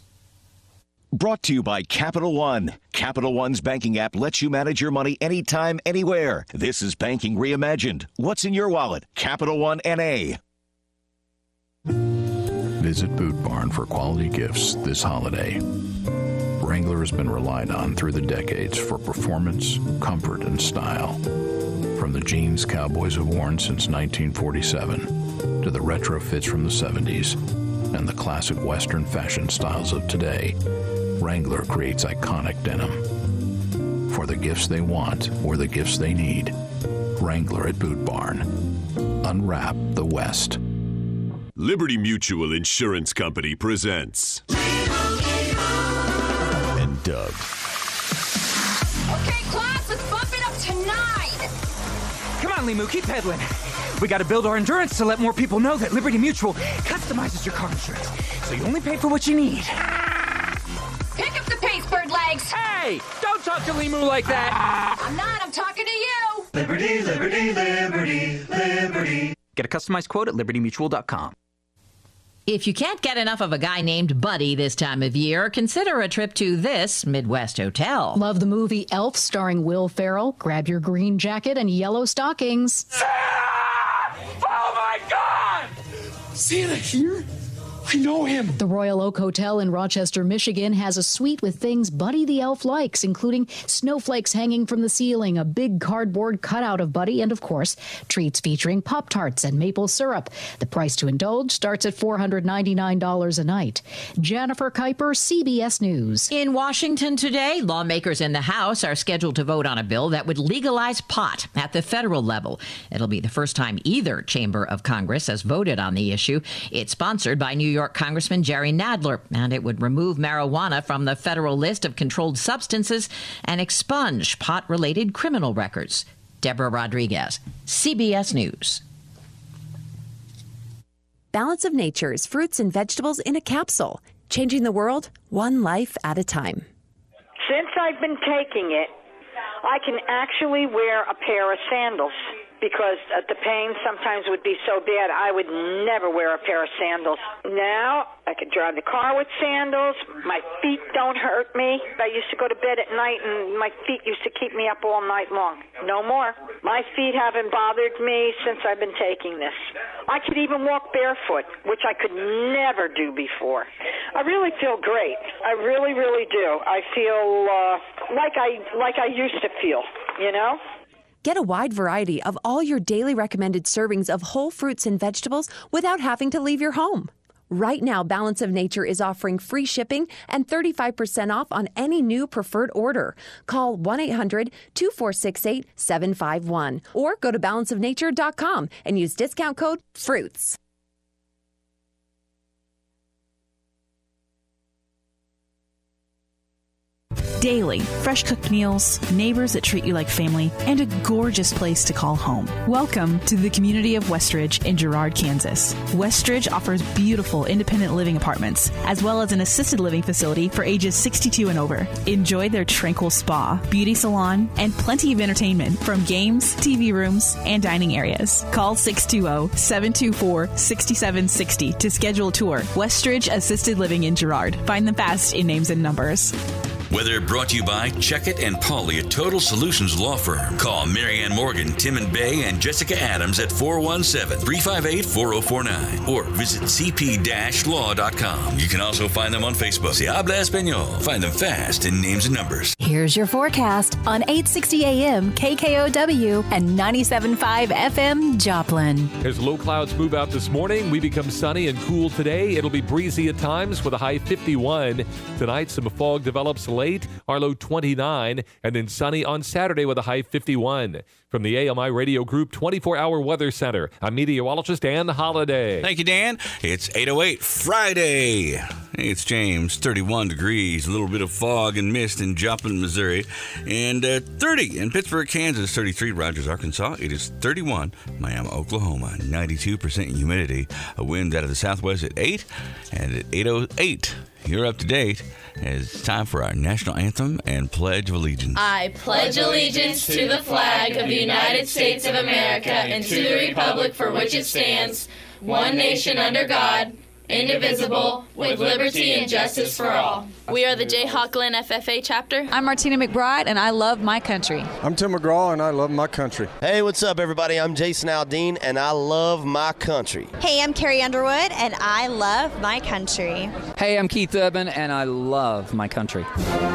Brought to you by Capital One. Capital One's banking app lets you manage your money anytime, anywhere. This is banking reimagined. What's in your wallet? Capital One N.A. Visit Boot Barn for quality gifts this holiday. Wrangler has been relied on through the decades for performance, comfort, and style. From the jeans cowboys have worn since 1947 to the retro fits from the 70s and the classic Western fashion styles of today, Wrangler creates iconic denim. For the gifts they want or the gifts they need, Wrangler at Boot Barn. Unwrap the West. Liberty Mutual Insurance Company presents And Doug. Okay, class, let's bump it up tonight. Come on, Limu, keep pedaling. We got to build our endurance to let more people know that Liberty Mutual customizes your car insurance, so you only pay for what you need. Pick up the pace, bird legs. Hey, don't talk to Limu like that. I'm not, I'm talking to you. Liberty, liberty, liberty, liberty. Get a customized quote at libertymutual.com. If you can't get enough of a guy named Buddy this time of year, consider a trip to this Midwest hotel. Love the movie Elf starring Will Ferrell? Grab your green jacket and yellow stockings. Oh, my God! Santa here? I know him. The Royal Oak Hotel in Rochester, Michigan has a suite with things Buddy the Elf likes, including snowflakes hanging from the ceiling, a big cardboard cutout of Buddy, and, of course, treats featuring Pop-Tarts and maple syrup. The price to indulge starts at $499 a night. Jennifer Kuiper, CBS News. In Washington today, lawmakers in the House are scheduled to vote on a bill that would legalize pot at the federal level. It'll be the first time either chamber of Congress has voted on the issue. It's sponsored by New York Congressman Jerry Nadler, and it would remove marijuana from the federal list of controlled substances and expunge pot-related criminal records. Deborah Rodriguez, CBS News. Balance of Nature's fruits and vegetables in a capsule, changing the world one life at a time. Since I've been taking it, I can actually wear a pair of sandals because the pain sometimes would be so bad I would never wear a pair of sandals. Now I could drive the car with sandals. My feet don't hurt me. I used to go to bed at night and my feet used to keep me up all night long. No more. My feet haven't bothered me since I've been taking this. I could even walk barefoot, which I could never do before. I really feel great. I really, really do. I feel like I used to feel, you know? Get a wide variety of all your daily recommended servings of whole fruits and vegetables without having to leave your home. Right now, Balance of Nature is offering free shipping and 35% off on any new preferred order. Call 1-800-2468-751 or go to balanceofnature.com and use discount code FRUITS. Daily, fresh cooked meals, neighbors that treat you like family, and a gorgeous place to call home. Welcome to the community of Westridge in Girard, Kansas. Westridge offers beautiful independent living apartments, as well as an assisted living facility for ages 62 and over. Enjoy their tranquil spa, beauty salon, and plenty of entertainment from games, TV rooms, and dining areas. Call 620-724-6760 to schedule a tour. Westridge Assisted Living in Girard. Find them fast in names and numbers. Weather brought to you by Checkett and Pauley at Total Solutions Law Firm. Call Marianne Morgan, Tim and Bay, and Jessica Adams at 417-358-4049 or visit cp-law.com. You can also find them on Facebook. Se habla español. Find them fast in names and numbers. Here's your forecast on 860 AM KKOW and 97.5 FM Joplin. As low clouds move out this morning, we become sunny and cool today. It'll be breezy at times with a high 51. Tonight, some fog develops late, our low 29, and then sunny on Saturday with a high 51. From the AMI Radio Group 24-Hour Weather Center, I'm meteorologist Dan Holliday. Thank you, Dan. It's 8:08 Friday. Hey, it's James, 31 degrees, a little bit of fog and mist in Joplin, Missouri, and 30 in Pittsburgh, Kansas, 33 Rogers, Arkansas. It is 31 Miami, Oklahoma, 92% humidity, a wind out of the southwest at 8, and at 8:08, you're up to date. It's time for our national anthem and Pledge of Allegiance. I pledge allegiance to the flag of the United States of America and to the republic for which it stands, one nation under God, indivisible, with liberty and justice for all. We are the Jayhawk Glen FFA chapter. I'm Martina McBride, and I love my country. I'm Tim McGraw, and I love my country. Hey, what's up, everybody? I'm Jason Aldean, and I love my country. Hey, I'm Carrie Underwood, and I love my country. Hey, I'm Keith Urban, and I love my country.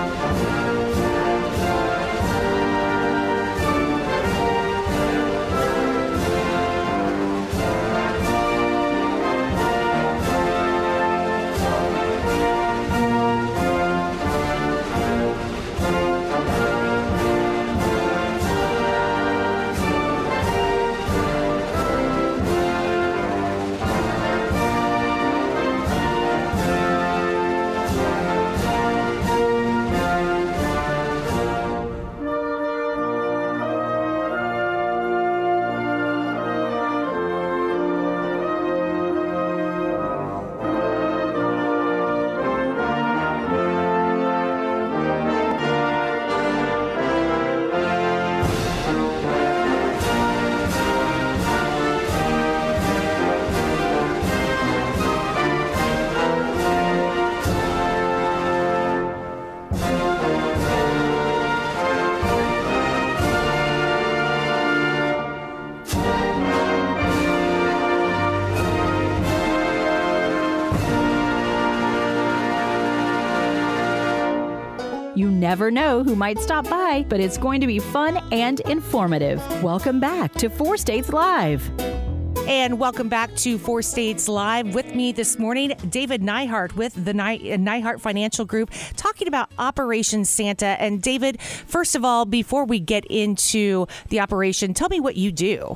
You never know who might stop by, but it's going to be fun and informative. Welcome back to 4 States Live. And welcome back to 4 States Live. With me this morning, David Neihart with the Neihart Financial Group, talking about Operation Santa. And David, first of all, before we get into the operation, tell me what you do.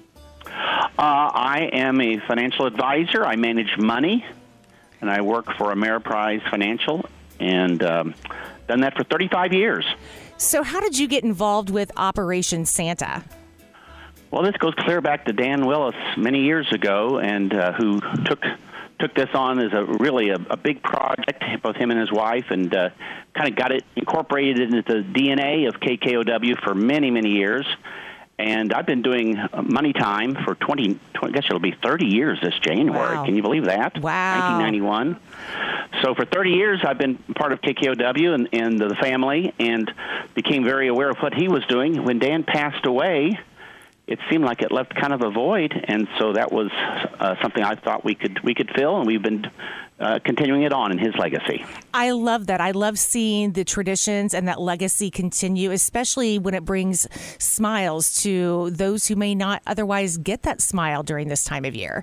I am a financial advisor. I manage money, and I work for Ameriprise Financial, and done that for 35 years. So how did you get involved with Operation Santa? Well, this goes clear back to Dan Willis many years ago, and who took this on as a big project, both him and his wife, and kind of got it incorporated into the DNA of KKOW for many, many years. And I've been doing Money Time for 20 I guess it'll be 30 years this January. Wow. Can you believe that? Wow. 1991. So for 30 years, I've been part of KKOW and the family, and became very aware of what he was doing. When Dan passed away, it seemed like it left kind of a void, and so that was something I thought we could fill, and we've been continuing it on in his legacy. I love that. I love seeing the traditions and that legacy continue, especially when it brings smiles to those who may not otherwise get that smile during this time of year.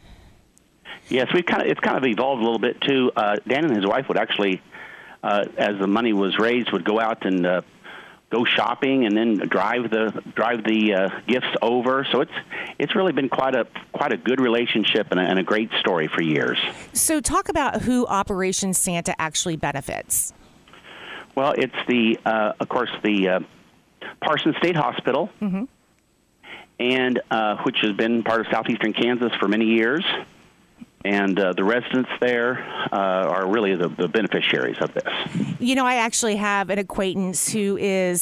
Yes, it's kind of evolved a little bit too. Dan and his wife would actually, as the money was raised, would go out and go shopping and then drive the gifts over. So it's really been quite a good relationship and a great story for years. So talk about who Operation Santa actually benefits. Well, it's of course the Parsons State Hospital, mm-hmm. and which has been part of southeastern Kansas for many years. And the residents there are really the beneficiaries of this. You know, I actually have an acquaintance who is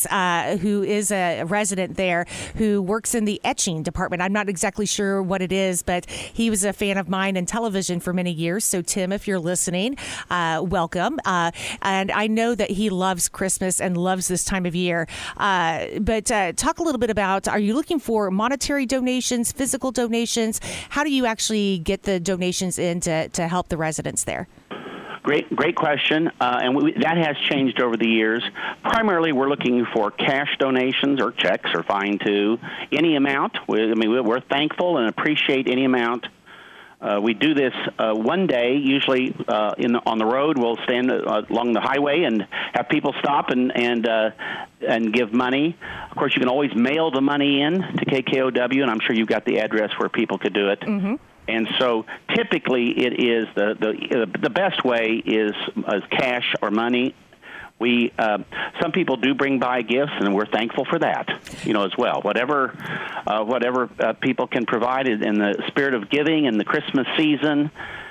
a resident there who works in the etching department. I'm not exactly sure what it is, but he was a fan of mine in television for many years. So, Tim, if you're listening, welcome. And I know that he loves Christmas and loves this time of year. But talk a little bit about, are you looking for monetary donations, physical donations? How do you actually get the donations in to help the residents there? Great question, and that has changed over the years. Primarily, we're looking for cash donations or checks are fine too. Any amount. We're thankful and appreciate any amount. We do this one day, usually on the road. We'll stand along the highway and have people stop and give money. Of course, you can always mail the money in to KKOW, and I'm sure you've got the address where people could do it. Mm-hmm. And so typically it is the best way is cash or money. Some people do bring by gifts, and we're thankful for that, as well. Whatever people can provide in the spirit of giving in the Christmas season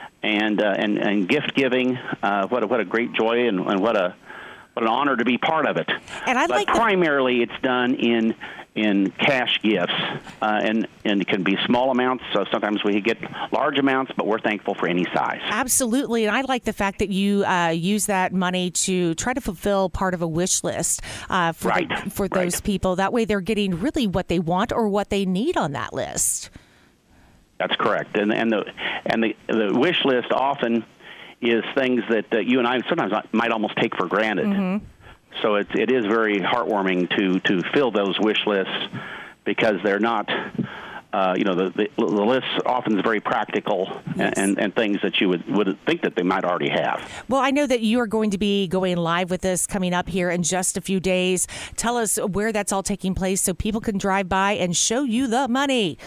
and gift giving. What a great joy and what an honor to be part of it. And primarily it's done in cash gifts, and it can be small amounts. So sometimes we get large amounts, but we're thankful for any size. Absolutely, and I like the fact that you use that money to try to fulfill part of a wish list for those people. That way, they're getting really what they want or what they need on that list. That's correct, and the wish list often is things that you and I sometimes might almost take for granted. Mm-hmm. So it is very heartwarming to fill those wish lists because they're not, the list often is very practical. Yes. and things that you would think that they might already have. Well, I know that you are going to be going live with this coming up here in just a few days. Tell us where that's all taking place so people can drive by and show you the money.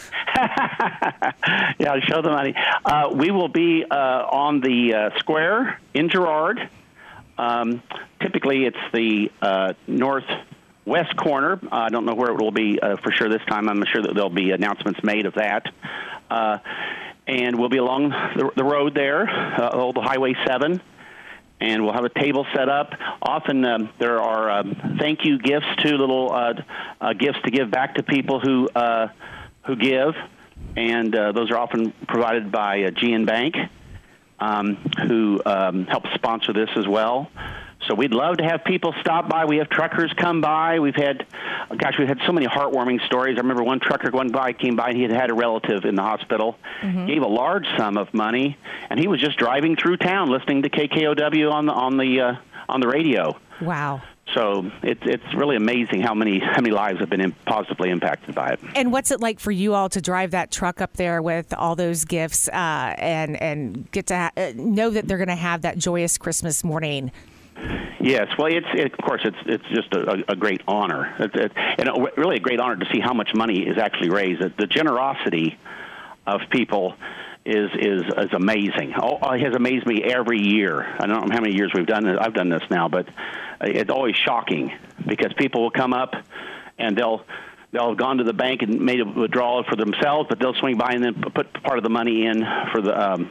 Yeah, show the money. We will be on the square in Girard. Typically, it's the northwest corner. I don't know where it will be for sure this time. I'm sure that there'll be announcements made of that. And we'll be along the road there, old Highway 7, and we'll have a table set up. Often there are thank you gifts, too, little gifts to give back to people who give, and those are often provided by GN Bank. Who helps sponsor this as well. So we'd love to have people stop by. We have truckers come by. We've had so many heartwarming stories. I remember one trucker came by, and he had a relative in the hospital, mm-hmm. gave a large sum of money, and he was just driving through town listening to KKOW on the radio. Wow. So it's really amazing how many lives have been positively impacted by it. And what's it like for you all to drive that truck up there with all those gifts and get to know that they're going to have that joyous Christmas morning? Yes, well, of course it's just a great honor, and really a great honor to see how much money is actually raised. The generosity of people is amazing. It has amazed me every year. I don't know how many years we've done it. I've done this now, but it's always shocking because people will come up and they'll have gone to the bank and made a withdrawal for themselves, but they'll swing by and then put part of the money in for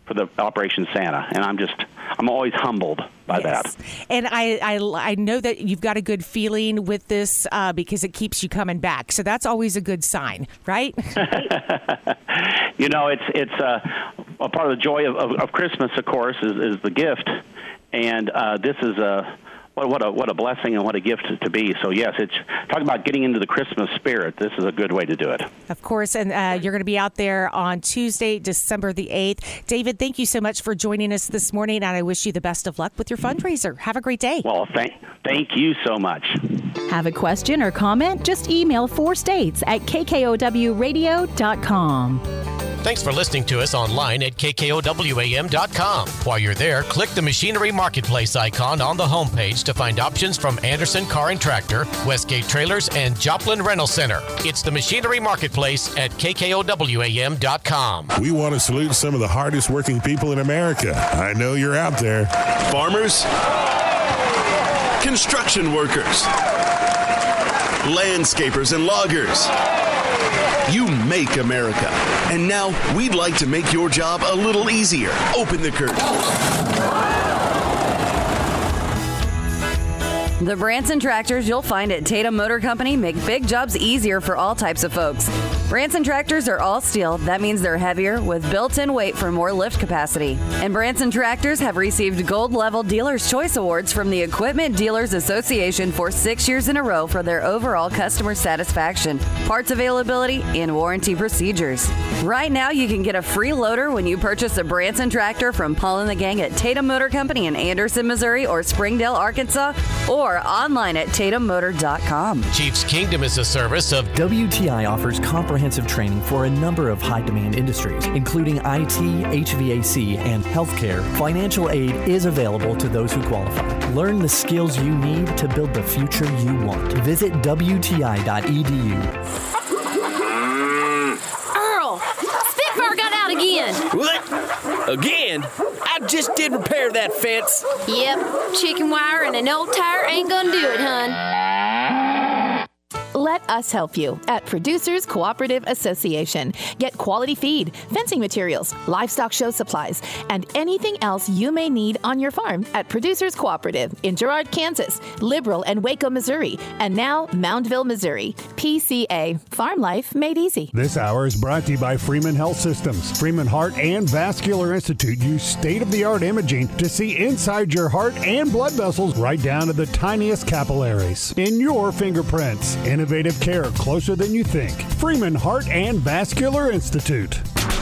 for the Operation Santa, and I'm always humbled by that. And I know that you've got a good feeling with this because it keeps you coming back. So that's always a good sign, right? You know, it's a part of the joy of Christmas, of course, is the gift, and this is what a blessing and what a gift to be. So yes, it's talk about getting into the Christmas spirit. This is a good way to do it. Of course, and you're going to be out there on Tuesday, December the 8th. David, thank you so much for joining us this morning, and I wish you the best of luck with your fundraiser. Have a great day. Well, thank you so much. Have a question or comment? Just email 4states at kkowradio.com. Thanks for listening to us online at kkowam.com. While you're there, click the Machinery Marketplace icon on the homepage to find options from Anderson Car and Tractor, Westgate Trailers, and Joplin Rental Center. It's the Machinery Marketplace at kkowam.com. We want to salute some of the hardest working people in America. I know you're out there. Farmers, construction workers, landscapers and loggers. You make America. And now we'd like to make your job a little easier. Open the curtain. The Branson tractors you'll find at Tatum Motor Company make big jobs easier for all types of folks. Branson tractors are all steel. That means they're heavier with built-in weight for more lift capacity. And Branson tractors have received gold-level Dealer's Choice Awards from the Equipment Dealers Association for 6 years in a row for their overall customer satisfaction, parts availability, and warranty procedures. Right now, you can get a free loader when you purchase a Branson tractor from Paul and the Gang at Tatum Motor Company in Anderson, Missouri, or Springdale, Arkansas, or online at tatummotor.com. Chiefs Kingdom is a service of WTI offers comprehensive training for a number of high-demand industries, including IT, HVAC, and healthcare. Financial aid is available to those who qualify. Learn the skills you need to build the future you want. Visit WTI.edu. Earl, Spitfire got out again. What? Again? I just did repair that fence. Yep, chicken wire and an old tire ain't gonna do it, hun. Let us help you at Producers Cooperative Association. Get quality feed, fencing materials, livestock show supplies, and anything else you may need on your farm at Producers Cooperative in Girard, Kansas, Liberal and Waco, Missouri, and now Moundville, Missouri. PCA, farm life made easy. This hour is brought to you by Freeman Health Systems. Freeman Heart and Vascular Institute use state-of-the-art imaging to see inside your heart and blood vessels right down to the tiniest capillaries in your fingerprints. Innovative care closer than you think. Freeman Heart and Vascular Institute.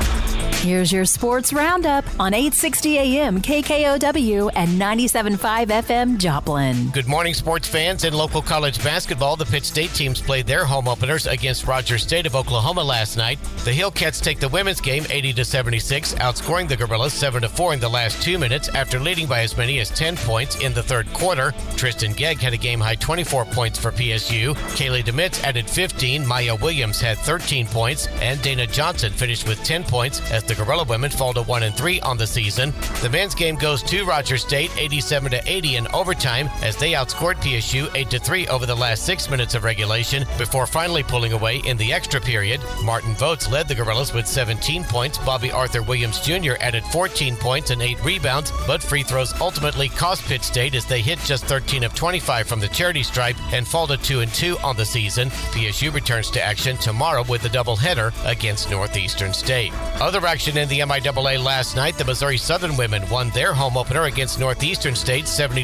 Here's your sports roundup on 860 AM KKOW and 97.5 FM Joplin. Good morning, sports fans. In local college basketball, the Pitt State teams played their home openers against Rogers State of Oklahoma last night. The Hillcats take the women's game 80-76, outscoring the Gorillas 7-4 in the last 2 minutes after leading by as many as 10 points in the third quarter. Tristan Gegg had a game-high 24 points for PSU. Kaylee DeMitz added 15, Maya Williams had 13 points, and Dana Johnson finished with 10 points as the Gorilla women fall to 1-3 on the season. The men's game goes to Rogers State 87-80 in overtime as they outscored PSU 8-3 over the last 6 minutes of regulation before finally pulling away in the extra period. Martin Votes led the Gorillas with 17 points. Bobby Arthur Williams Jr. added 14 points and 8 rebounds, but free throws ultimately cost Pitt State as they hit just 13 of 25 from the charity stripe and fall to 2-2 on the season. PSU returns to action tomorrow with a doubleheader against Northeastern State. Other action in the MIAA last night, the Missouri Southern women won their home opener against Northeastern State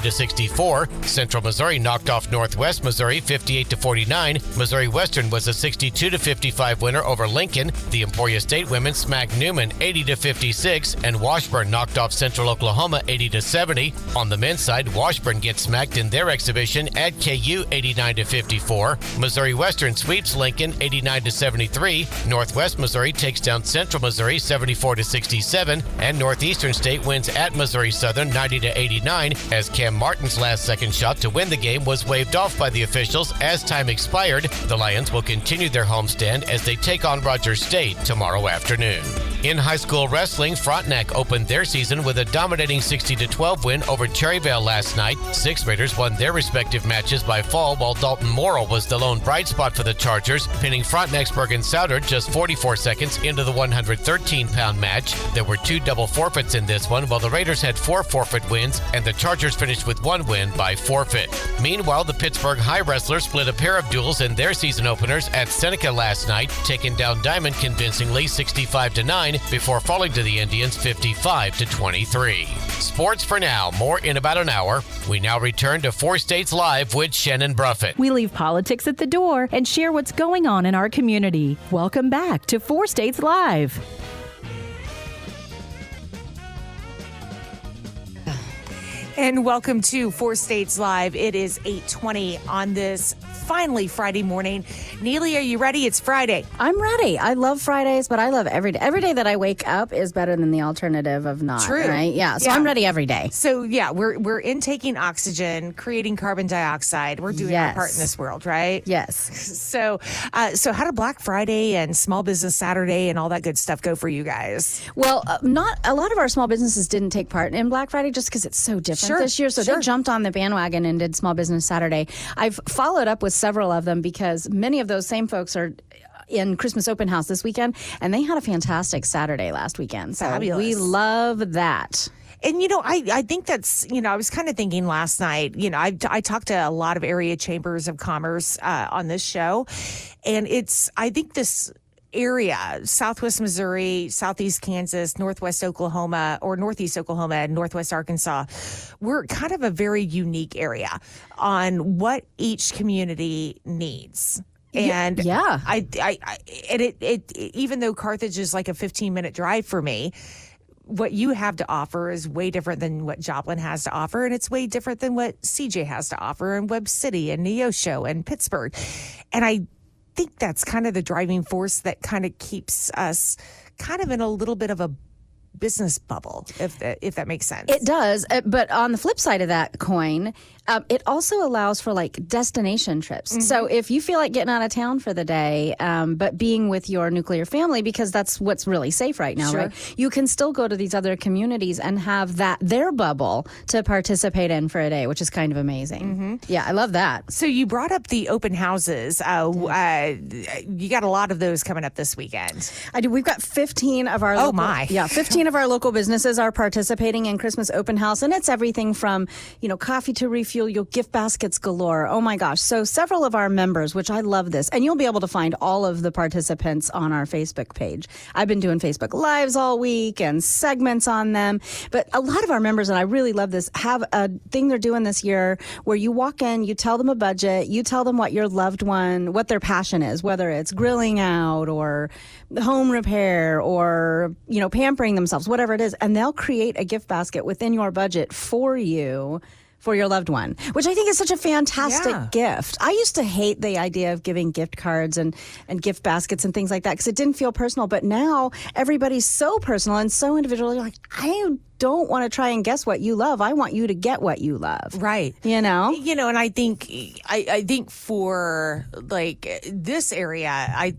70-64. Central Missouri knocked off Northwest Missouri 58-49. Missouri Western was a 62-55 winner over Lincoln. The Emporia State women smacked Newman 80-56, and Washburn knocked off Central Oklahoma 80-70. On the men's side, Washburn gets smacked in their exhibition at KU 89-54. Missouri Western sweeps Lincoln 89-73. Northwest Missouri takes down Central Missouri 74-67, and Northeastern State wins at Missouri Southern 90-89 as Cam Martin's last second shot to win the game was waved off by the officials as time expired. The Lions will continue their homestand as they take on Rogers State tomorrow afternoon. In high school wrestling, Frontenac opened their season with a dominating 60-12 win over Cherryvale last night. Sixth graders won their respective matches by fall, while Dalton Morrill was the lone bright spot for the Chargers, pinning Frontenac's Bergen Souder just 44 seconds into the 113 compound match. There were 2 double forfeits in this one, while the Raiders had 4 forfeit wins, and the Chargers finished with 1 win by forfeit. Meanwhile, the Pittsburgh High Wrestlers split a pair of duels in their season openers at Seneca last night, taking down Diamond convincingly 65-9 before falling to the Indians 55-23. Sports for now. More in about an hour. We now return to 4 States Live with Shannon Bruffett. We leave politics at the door and share what's going on in our community. Welcome back to 4 States Live. And welcome to 4 States Live. It is 8:20 on this finally Friday morning. Neely, are you ready? It's Friday. I'm ready. I love Fridays, but I love every day. Every day that I wake up is better than the alternative of not. True. Right? Yeah. So I'm ready every day. So yeah, we're intaking oxygen, creating carbon dioxide. We're doing our part in this world, right? Yes. So how did Black Friday and Small Business Saturday and all that good stuff go for you guys? Well, not a lot of our small businesses didn't take part in Black Friday just because it's so different this year. So they jumped on the bandwagon and did Small Business Saturday. I've followed up with several of them because many of those same folks are in Christmas Open House this weekend, and they had a fantastic Saturday last weekend. So Fabulous. We love that. And, I think that's, I was kind of thinking last night, I talked to a lot of area chambers of commerce on this show, and I think this area, Southwest Missouri, Southeast Kansas, Northwest Oklahoma, or Northeast Oklahoma and Northwest Arkansas, we're kind of a very unique area on what each community needs. And even though Carthage is like a 15-minute drive for me, what you have to offer is way different than what Joplin has to offer, and it's way different than what CJ has to offer, and Webb City and Neosho and Pittsburgh. And I think that's kind of the driving force that kind of keeps us kind of in a little bit of a business bubble, if that makes sense. It does, but on the flip side of that coin, it also allows for like destination trips. Mm-hmm. So if you feel like getting out of town for the day, but being with your nuclear family, because that's what's really safe right now, right? You can still go to these other communities and have their bubble to participate in for a day, which is kind of amazing. Mm-hmm. Yeah, I love that. So you brought up the open houses. You got a lot of those coming up this weekend. I do. We've got 15 of our 15 of our local businesses are participating in Christmas Open House, and it's everything from, coffee to refuel, gift baskets galore. Oh my gosh. So several of our members, which I love this, and you'll be able to find all of the participants on our Facebook page. I've been doing Facebook Lives all week and segments on them, but a lot of our members, and I really love this, have a thing they're doing this year where you walk in, you tell them a budget, you tell them what your loved one, what their passion is, whether it's grilling out or home repair or, pampering themselves, whatever it is, and they'll create a gift basket within your budget for you for your loved one, which I think is such a fantastic gift. I used to hate the idea of giving gift cards and gift baskets and things like that because it didn't feel personal. But now everybody's so personal and so individual. You're like, I don't want to try and guess what you love. I want you to get what you love. Right. And I think for like this area,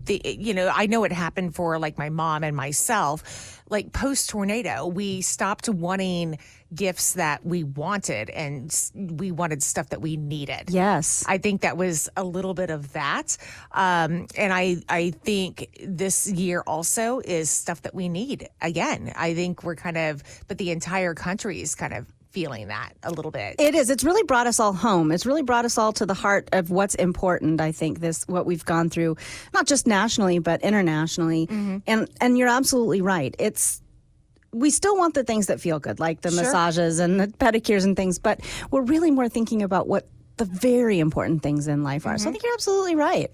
I know it happened for like my mom and myself. Like post tornado, we stopped wanting gifts that we wanted and we wanted stuff that we needed. Yes. I think that was a little bit of that. And I think this year also is stuff that we need. Again, I think but the entire country is kind of feeling that a little bit. It is. It's really brought us all home. It's really brought us all to the heart of what's important. I think what we've gone through, not just nationally, but internationally. Mm-hmm. And you're absolutely right. We still want the things that feel good, like the massages and the pedicures and things, but we're really more thinking about what the very important things in life are. Mm-hmm. So I think you're absolutely right.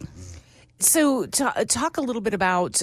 So talk a little bit about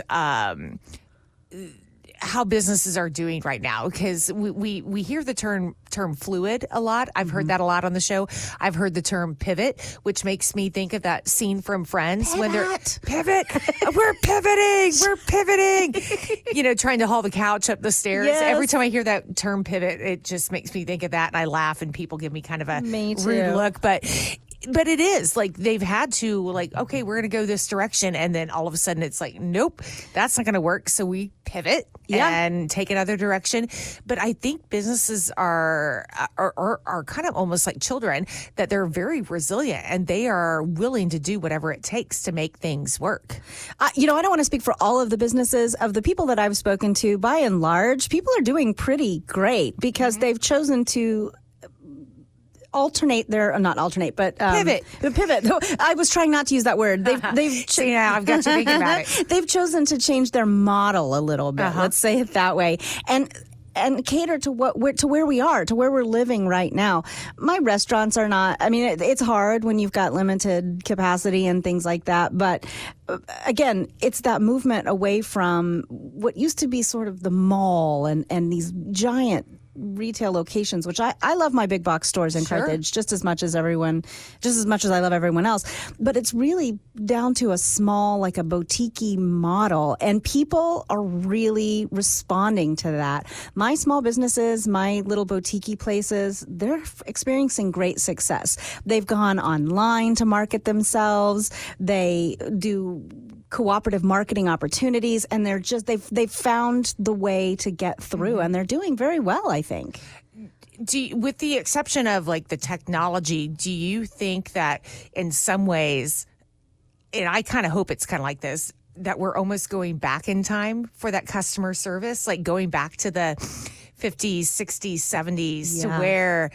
how businesses are doing right now, because we hear the term fluid a lot. I've heard that a lot on the show. I've heard the term pivot, which makes me think of that scene from Friends when they're pivot. We're pivoting. Trying to haul the couch up the stairs. Yes. Every time I hear that term pivot, it just makes me think of that, and I laugh, and people give me kind of a rude look. But But it is like they've had to like, okay, we're going to go this direction. And then all of a sudden it's like, nope, that's not going to work. So we pivot and take another direction. But I think businesses are kind of almost like children, that they're very resilient and they are willing to do whatever it takes to make things work. I don't want to speak for all of the businesses. Of the people that I've spoken to, by and large, people are doing pretty great because they've chosen to pivot. I was trying not to use that word. I've got you thinking about it. They've chosen to change their model a little bit. Let's say it that way. And cater to where we are, to where we're living right now. My restaurants are not, it's hard when you've got limited capacity and things like that. But again, it's that movement away from what used to be sort of the mall and these giant retail locations, which I love my big box stores in Carthage just as much as I love everyone else. But it's really down to a small, like a boutique-y model. And people are really responding to that. My small businesses, my little boutique-y places, they're experiencing great success. They've gone online to market themselves. They do cooperative marketing opportunities, and they've found the way to get through, and they're doing very well, I think. With the exception of like the technology, do you think that in some ways, and I kind of hope it's kind of like this, that we're almost going back in time for that customer service, like going back to the 50s, 60s, 70s, to where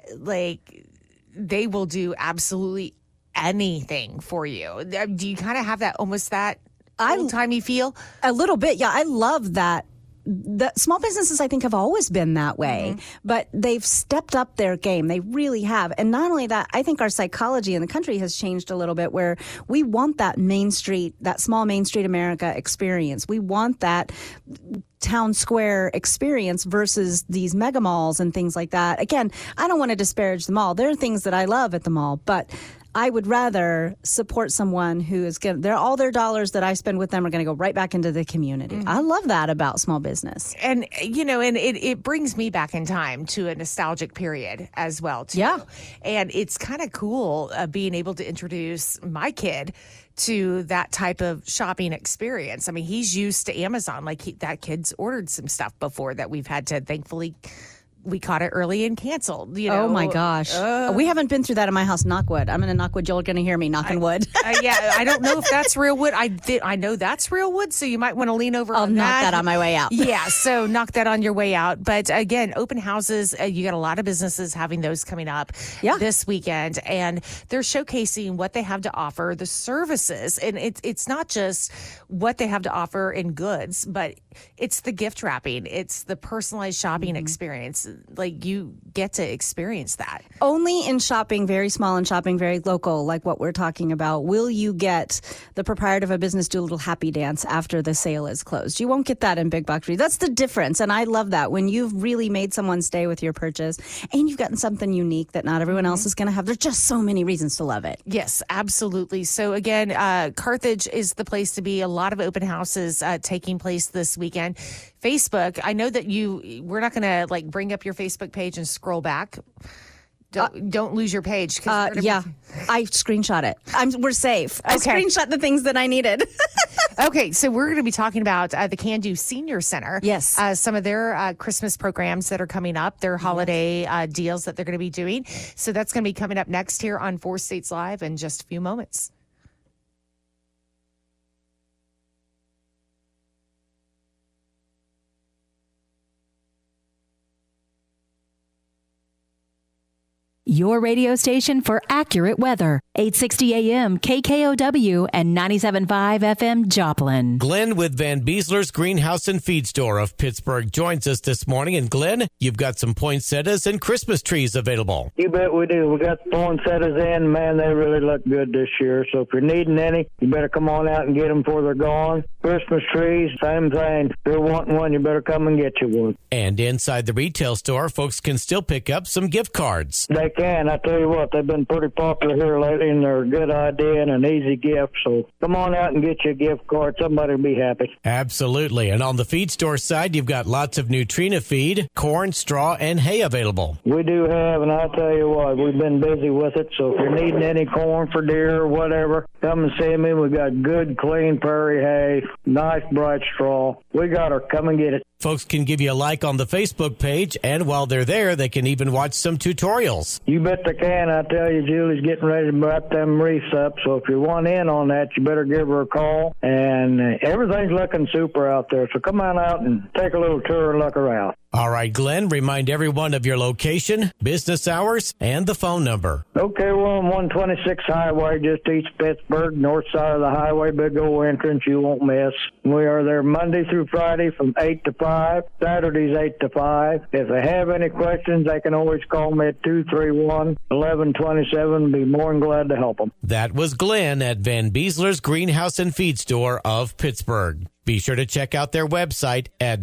like they will do absolutely anything for you? Do you kind of have that almost that old-timey feel? A little bit, yeah. I love that. The small businesses, I think, have always been that way, but they've stepped up their game. They really have. And not only that, I think our psychology in the country has changed a little bit, where we want that Main Street, that small Main Street America experience. We want that town square experience versus these mega malls and things like that. Again, I don't want to disparage the mall. There are things that I love at the mall, but I would rather support someone who is going to, all their dollars that I spend with them are going to go right back into the community. I love that about small business. And, it brings me back in time to a nostalgic period as well, too. Yeah. And it's kind of cool being able to introduce my kid to that type of shopping experience. I mean, he's used to Amazon. That kid's ordered some stuff before that we've had to, thankfully, we caught it early and canceled. Oh my gosh. We haven't been through that in my house, knock wood. I'm going to knock wood. You're going to hear me knocking wood. I don't know if that's real wood. I know that's real wood, so you might want to lean over. I'll knock that on my way out. Yeah, so knock that on your way out. But again, open houses, you got a lot of businesses having those coming up this weekend, and they're showcasing what they have to offer, the services. And it's not just what they have to offer in goods, but it's the gift wrapping. It's the personalized shopping experience. Like, you get to experience that. Only in shopping very small and shopping very local, like what we're talking about, will you get the proprietor of a business do a little happy dance after the sale is closed. You won't get that in big box. That's the difference. And I love that when you've really made someone stay with your purchase and you've gotten something unique that not everyone else is going to have. There's just so many reasons to love it. Yes, absolutely. So again, Carthage is the place to be. A lot of open houses taking place this weekend. Facebook, I know that we're not going to bring up your Facebook page and scroll back. Don't lose your page. I screenshot it. We're safe. Okay. I screenshot the things that I needed. Okay, so we're going to be talking about the Can Do Senior Center. Yes. Some of their Christmas programs that are coming up, their holiday deals that they're going to be doing. So that's going to be coming up next here on 4 States Live in just a few moments. Your radio station for accurate weather. 860 AM KKOW and 97.5 FM Joplin. Glenn with Van Beesler's Greenhouse and Feed Store of Pittsburgh joins us this morning. And Glenn, you've got some poinsettias and Christmas trees available. You bet we do. We got the poinsettias in. Man, they really look good this year. So if you're needing any, you better come on out and get them before they're gone. Christmas trees, same thing. If you're wanting one, you better come and get you one. And inside the retail store, folks can still pick up some gift cards. They can. I tell you what, they've been pretty popular here lately, and they're a good idea and an easy gift. So come on out and get you a gift card. Somebody will be happy. Absolutely. And on the feed store side, you've got lots of Nutrena feed, corn, straw, and hay available. We do have, and I'll tell you what, we've been busy with it. So if you're needing any corn for deer or whatever, come and see me. We've got good, clean prairie hay, nice, bright straw. We got her. Come and get it. Folks can give you a like on the Facebook page, and while they're there, they can even watch some tutorials. You bet they can. I tell you, Julie's getting ready to wrap them reefs up, so if you want in on that, you better give her a call. And everything's looking super out there, so come on out and take a little tour and look around. All right, Glenn, remind everyone of your location, business hours, and the phone number. Okay, we're on 126 Highway, just east Pittsburgh, north side of the highway, big old entrance, you won't miss. We are there Monday through Friday from 8 to 5, Saturdays 8 to 5. If they have any questions, they can always call me at 231-1127. Be more than glad to help them. That was Glenn at Van Beesler's Greenhouse and Feed Store of Pittsburgh. Be sure to check out their website at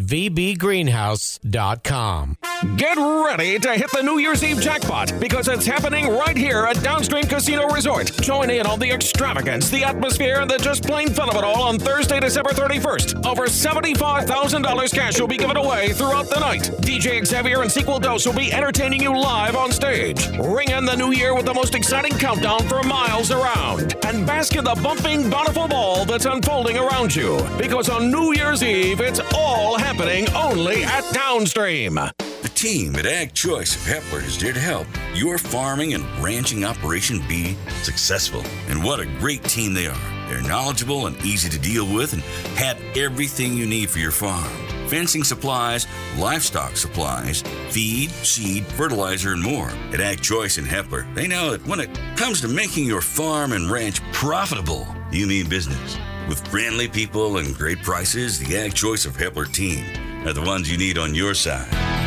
vbgreenhouse.com. Get ready to hit the New Year's Eve jackpot because it's happening right here at Downstream Casino Resort. Join in on the extravagance, the atmosphere, and the just plain fun of it all on Thursday, December 31st. Over $75,000 cash will be given away throughout the night. DJ Xavier and Sequel Dose will be entertaining you live on stage. Ring in the new year with the most exciting countdown for miles around. And bask in the bumping, bountiful ball that's unfolding around you. Because on New Year's Eve, it's all happening only at Downstream. The team at Ag Choice of Hepler is there to help your farming and ranching operation be successful. And what a great team they are. They're knowledgeable and easy to deal with and have everything you need for your farm. Fencing supplies, livestock supplies, feed, seed, fertilizer, and more. At Ag Choice in Hepler, they know that when it comes to making your farm and ranch profitable, you mean business. With friendly people and great prices, the Ag Choice of Hepler team are the ones you need on your side.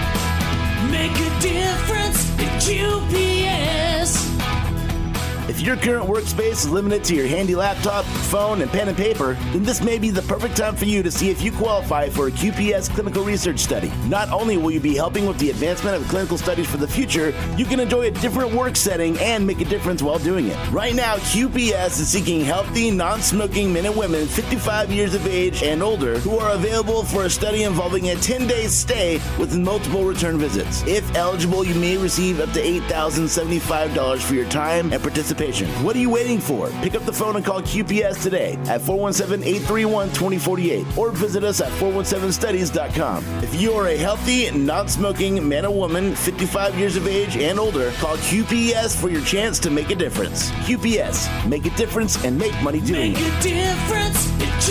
Make a difference at UPS. If your current workspace is limited to your handy laptop, phone, and pen and paper, then this may be the perfect time for you to see if you qualify for a QPS clinical research study. Not only will you be helping with the advancement of clinical studies for the future, you can enjoy a different work setting and make a difference while doing it. Right now, QPS is seeking healthy, non-smoking men and women 55 years of age and older who are available for a study involving a 10-day stay with multiple return visits. If eligible, you may receive up to $8,075 for your time and participation. What are you waiting for? Pick up the phone and call QPS today at 417-831-2048 or visit us at 417studies.com. If you are a healthy, non-smoking man or woman 55 years of age and older, call QPS for your chance to make a difference. QPS, make a difference and make money doing it. Make a difference at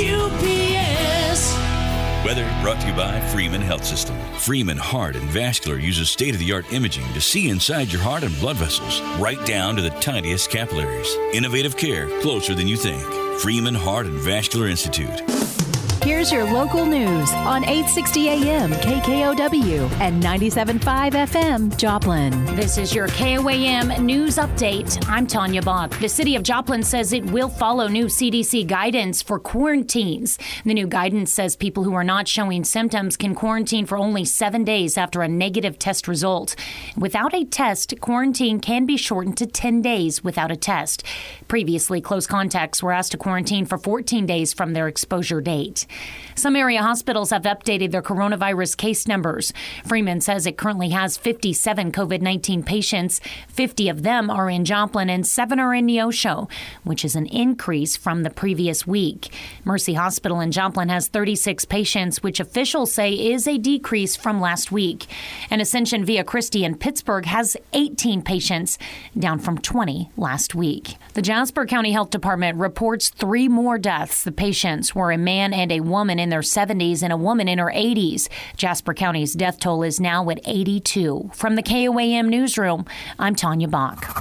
UPS. Weather brought to you by Freeman Health System. Freeman Heart and Vascular uses state-of-the-art imaging to see inside your heart and blood vessels, right down to the tiniest capillaries. Innovative care closer than you think. Freeman Heart and Vascular Institute. Here's your local news on 860 AM KKOW and 97.5 FM Joplin. This is your KOAM news update. I'm Tanya Bach. The city of Joplin says it will follow new CDC guidance for quarantines. The new guidance says people who are not showing symptoms can quarantine for only 7 days after a negative test result. Without a test, quarantine can be shortened to 10 days without a test. Previously, close contacts were asked to quarantine for 14 days from their exposure date. Some area hospitals have updated their coronavirus case numbers. Freeman says it currently has 57 COVID-19 patients. 50 of them are in Joplin and 7 are in Neosho, which is an increase from the previous week. Mercy Hospital in Joplin has 36 patients, which officials say is a decrease from last week. And Ascension Via Christi in Pittsburgh has 18 patients, down from 20 last week. The Jasper County Health Department reports 3 more deaths. The patients were a man and a woman in their 70s and a woman in her 80s. Jasper County's death toll is now at 82. From the KOAM Newsroom, I'm Tanya Bach.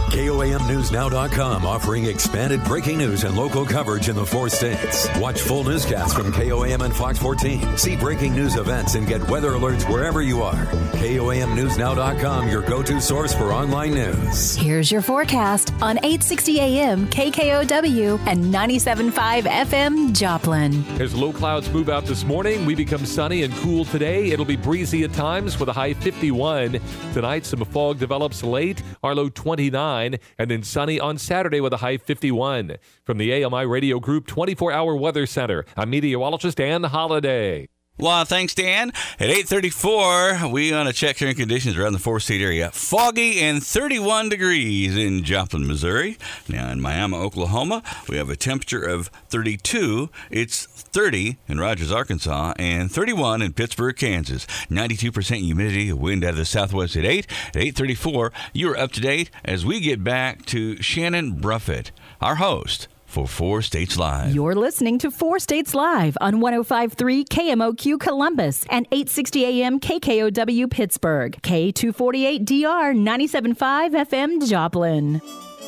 KOAMNewsNow.com offering expanded breaking news and local coverage in the 4 states. Watch full newscasts from KOAM and Fox 14. See breaking news events and get weather alerts wherever you are. KOAMNewsNow.com, your go-to source for online news. Here's your forecast on 860 AM KKOW and 97.5 FM Joplin. As low clouds move out this morning, we become sunny and cool today. It'll be breezy at times with a high 51. Tonight, some fog develops late, our low 29, and then sunny on Saturday with a high 51. From the AMI Radio Group 24-hour Weather Center, I'm meteorologist Dan Holliday. Well, thanks, Dan. At 8:34, we want to check current conditions around the 4-state area. Foggy and 31 degrees in Joplin, Missouri. Now in Miami, Oklahoma, we have a temperature of 32. It's 30 in Rogers, Arkansas, and 31 in Pittsburgh, Kansas. 92% humidity, wind out of the southwest at 8. At 8:34, you're up to date as we get back to Shannon Bruffett, our host for 4 States Live. You're listening to 4 States Live on 105.3 KMOQ Columbus and 860 AM KKOW Pittsburgh, K248DR 97.5 FM Joplin.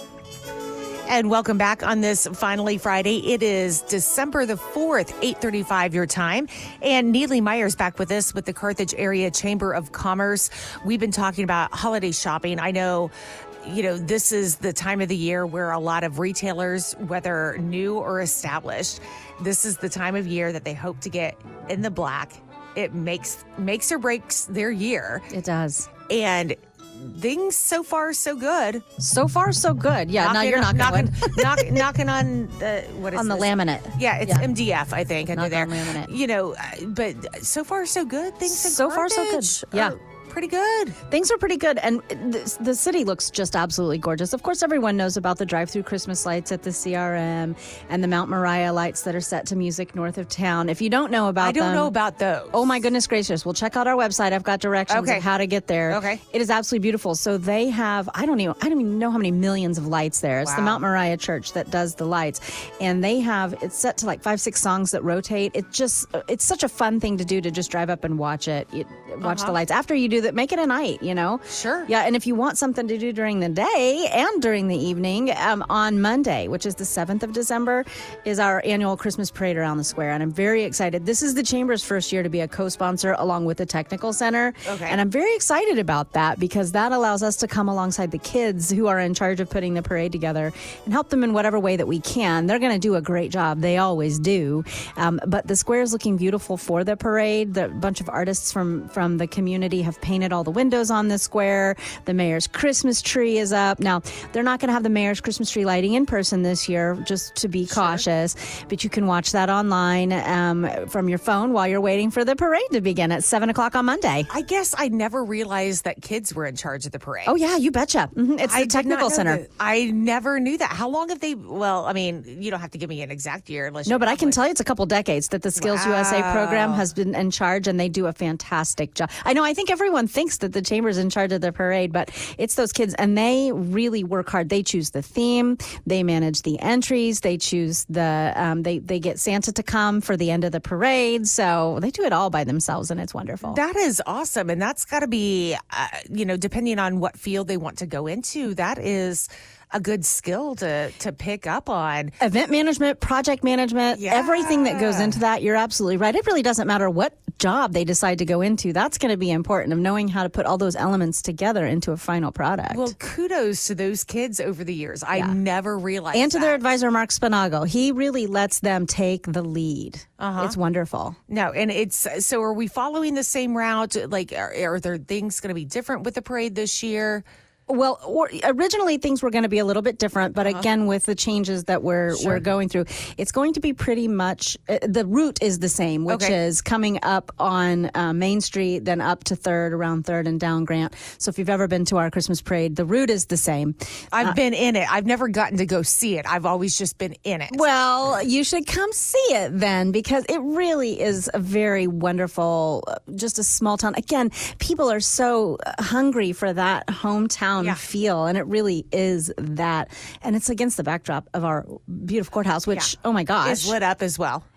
And welcome back on this Finally Friday. It is December the 4th, 8:35 your time. And Neely Meyer's back with us with the Carthage Area Chamber of Commerce. We've been talking about holiday shopping. I know, this is the time of the year where a lot of retailers, whether new or established, this is the time of year that they hope to get in the black. It makes or breaks their year. It does. And things so far so good. So far so good. Yeah, you're not knocking on the what is on the this? laminate. Yeah, it's MDF, I think, under there. Laminate. But so far so good. Things so far so good. Yeah. Pretty good. Things are pretty good. And the city looks just absolutely gorgeous. Of course, everyone knows about the drive-through Christmas lights at the CRM and the Mount Moriah lights that are set to music north of town. If you don't know about them. I don't know about those. Oh, my goodness gracious. Well, check out our website. I've got directions of how to get there. Okay. It is absolutely beautiful. So they have, I don't even know how many millions of lights there. It's the Mount Moriah Church that does the lights. And it's set to like 5-6 songs that rotate. It's such a fun thing to do, to just drive up and watch it. Watch the lights. After you do that, make it a night, Sure. Yeah, and if you want something to do during the day and during the evening, on Monday, which is the 7th of December, is our annual Christmas parade around the square. And I'm very excited. This is the Chamber's first year to be a co-sponsor along with the Technical Center. Okay. And I'm very excited about that because that allows us to come alongside the kids who are in charge of putting the parade together and help them in whatever way that we can. They're going to do a great job. They always do. But the square is looking beautiful for the parade. A bunch of artists from the community have painted all the windows on the square. The mayor's Christmas tree is up. Now, they're not going to have the mayor's Christmas tree lighting in person this year, just to be cautious, but you can watch that online from your phone while you're waiting for the parade to begin at 7 o'clock on Monday. I guess I never realized that kids were in charge of the parade. Oh, yeah, you betcha. Mm-hmm. It's the Technical Center. I never knew that. How long have they, you don't have to give me an exact year. No, but I can tell you it's a couple decades that the Skills USA program has been in charge, and they do a fantastic job. I think everyone thinks that the Chamber's in charge of the parade, but it's those kids, and they really work hard. They choose the theme, they manage the entries, they choose they get Santa to come for the end of the parade, so they do it all by themselves, and it's wonderful. That is awesome, and that's got to be, depending on what field they want to go into, that is a good skill to pick up on. Event management, project management, everything that goes into that. You're absolutely right. It really doesn't matter what job they decide to go into. That's going to be important, of knowing how to put all those elements together into a final product. Well, kudos to those kids over the years. I never realized And to that. their advisor, Mark Spinago. He really lets them take the lead. It's wonderful. No, and so are we following the same route? Like, are there things going to be different with the parade this year? Well, originally things were going to be a little bit different, but again, with the changes that we're going through, it's going to be pretty much, the route is the same, which is coming up on Main Street, then up to 3rd, around 3rd and down Grant. So if you've ever been to our Christmas parade, the route is the same. I've been in it. I've never gotten to go see it. I've always just been in it. Well, you should come see it then, because it really is a very wonderful, just a small town. Again, people are so hungry for that hometown feel, and it really is that. And it's against the backdrop of our beautiful courthouse, which, oh my gosh, is lit up as well.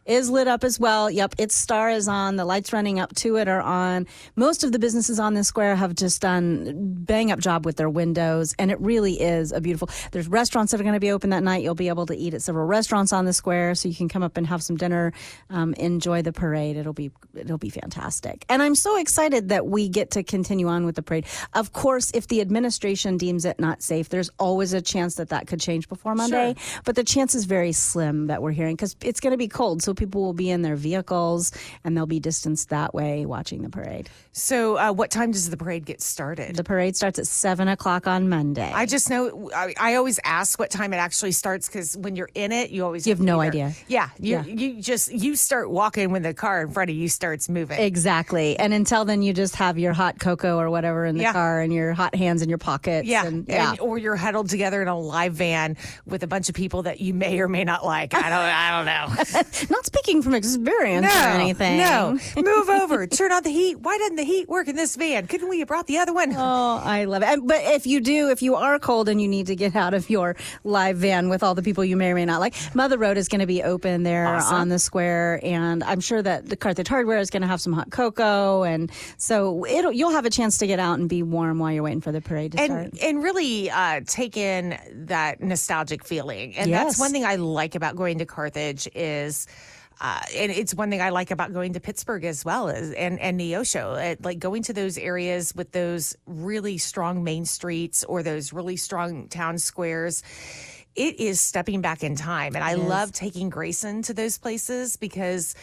is lit up as well. Yep, its star is on. The lights running up to it are on. Most of the businesses on this square have just done bang up job with their windows, and it really is a beautiful. There's restaurants that are going to be open that night. You'll be able to eat at several restaurants on the square, so you can come up and have some dinner, enjoy the parade. It'll be fantastic, and I'm so excited that we get to continue on with the parade. Of course, if the administration deems it not safe, there's always a chance that could change before Monday. Sure. But the chance is very slim that we're hearing because it's going to be cold. So people will be in their vehicles and they'll be distanced that way watching the parade. So what time does the parade get started? The parade starts at 7 o'clock on Monday. I just know, I always ask what time it actually starts because when you're in it, you always have no idea. Yeah. You start walking when the car in front of you starts moving. Exactly. And until then, you just have your hot cocoa or whatever in the car and your hot hands in your pockets. Yeah. Or you're huddled together in a live van with a bunch of people that you may or may not like. I don't know. Not speaking from experience or anything. No. Move over. Turn on the heat. Why doesn't the heat work in this van? Couldn't we have brought the other one? Oh, I love it. But if you are cold and you need to get out of your live van with all the people you may or may not like, Mother Road is going to be open there on the square. And I'm sure that the Carthage Hardware is going to have some hot cocoa. And so you'll have a chance to get out and be warm while you're waiting for the parade to start. And really take in that nostalgic feeling. And that's one thing I like about going to Carthage is... and it's one thing I like about going to Pittsburgh as well and Neosho, like going to those areas with those really strong main streets or those really strong town squares. It is stepping back in time. And I love taking Grayson to those places because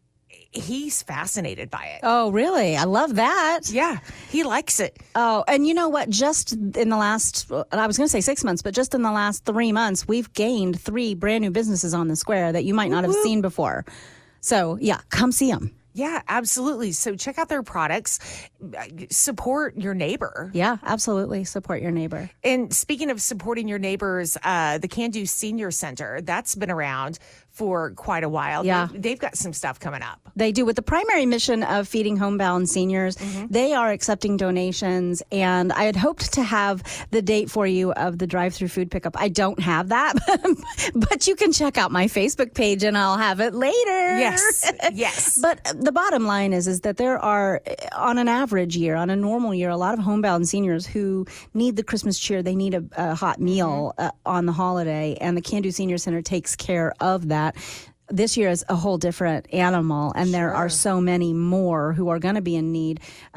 he's fascinated by it. Oh, really? I love that. Yeah, he likes it. Oh, and you know what? Just in the last, I was going to say 6 months, but just in the last 3 months, we've gained 3 brand new businesses on the square that you might not have seen before. So, yeah, come see them. Yeah, absolutely. So check out their products. Support your neighbor. Yeah, absolutely. Support your neighbor. And speaking of supporting your neighbors, the Can Do Senior Center, that's been around for quite a while. Yeah. They've got some stuff coming up. They do. With the primary mission of feeding homebound seniors, they are accepting donations. And I had hoped to have the date for you of the drive-through food pickup. I don't have that, but you can check out my Facebook page and I'll have it later. Yes. But the bottom line is that there are, on an average year, on a normal year, a lot of homebound seniors who need the Christmas cheer. They need a hot meal on the holiday, and the Can Do Senior Center takes care of that. This year is a whole different animal, and there are so many more who are going to be in need.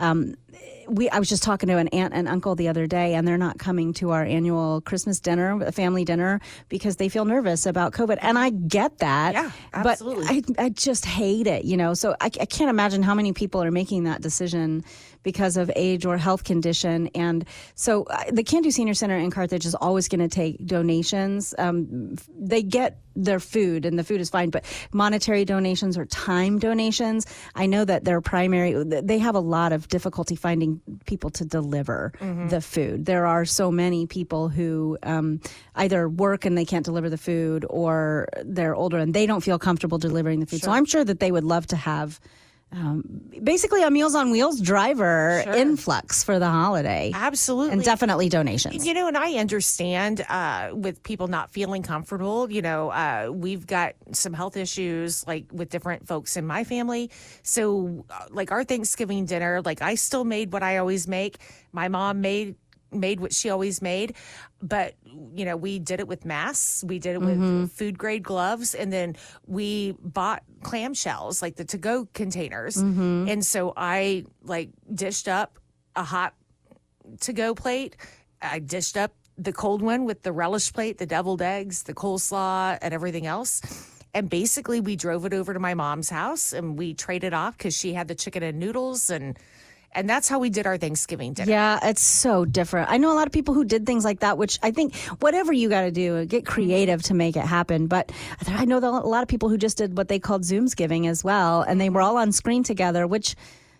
I was just talking to an aunt and uncle the other day, and they're not coming to our annual Christmas dinner, a family dinner, because they feel nervous about COVID. And I get that. Yeah, absolutely. But I just hate it, So I can't imagine how many people are making that decision because of age or health condition. And so the Can Do Senior Center in Carthage is always going to take donations. They get their food, and the food is fine, but monetary donations or time donations, I know that they have a lot of difficulty finding people to deliver the food. There are so many people who either work and they can't deliver the food, or they're older and they don't feel comfortable delivering the food. So I'm sure that they would love to have basically a Meals on Wheels driver influx for the holiday. Absolutely. And definitely donations. And I understand with people not feeling comfortable, we've got some health issues like with different folks in my family. So like our Thanksgiving dinner, like I still made what I always make. My mom made what she always made, but we did it with masks, we did it with food grade gloves, and then we bought clamshells, like the to-go containers. And so I dished up a hot to-go plate. I dished up the cold one with the relish plate, the deviled eggs, the coleslaw, and everything else. And basically we drove it over to my mom's house and we traded off because she had the chicken and noodles, and that's how we did our Thanksgiving dinner. Yeah, it's so different. I know a lot of people who did things like that, which I think whatever you got to do, get creative to make it happen. But I know that a lot of people who just did what they called Zoomsgiving as well, and they were all on screen together, which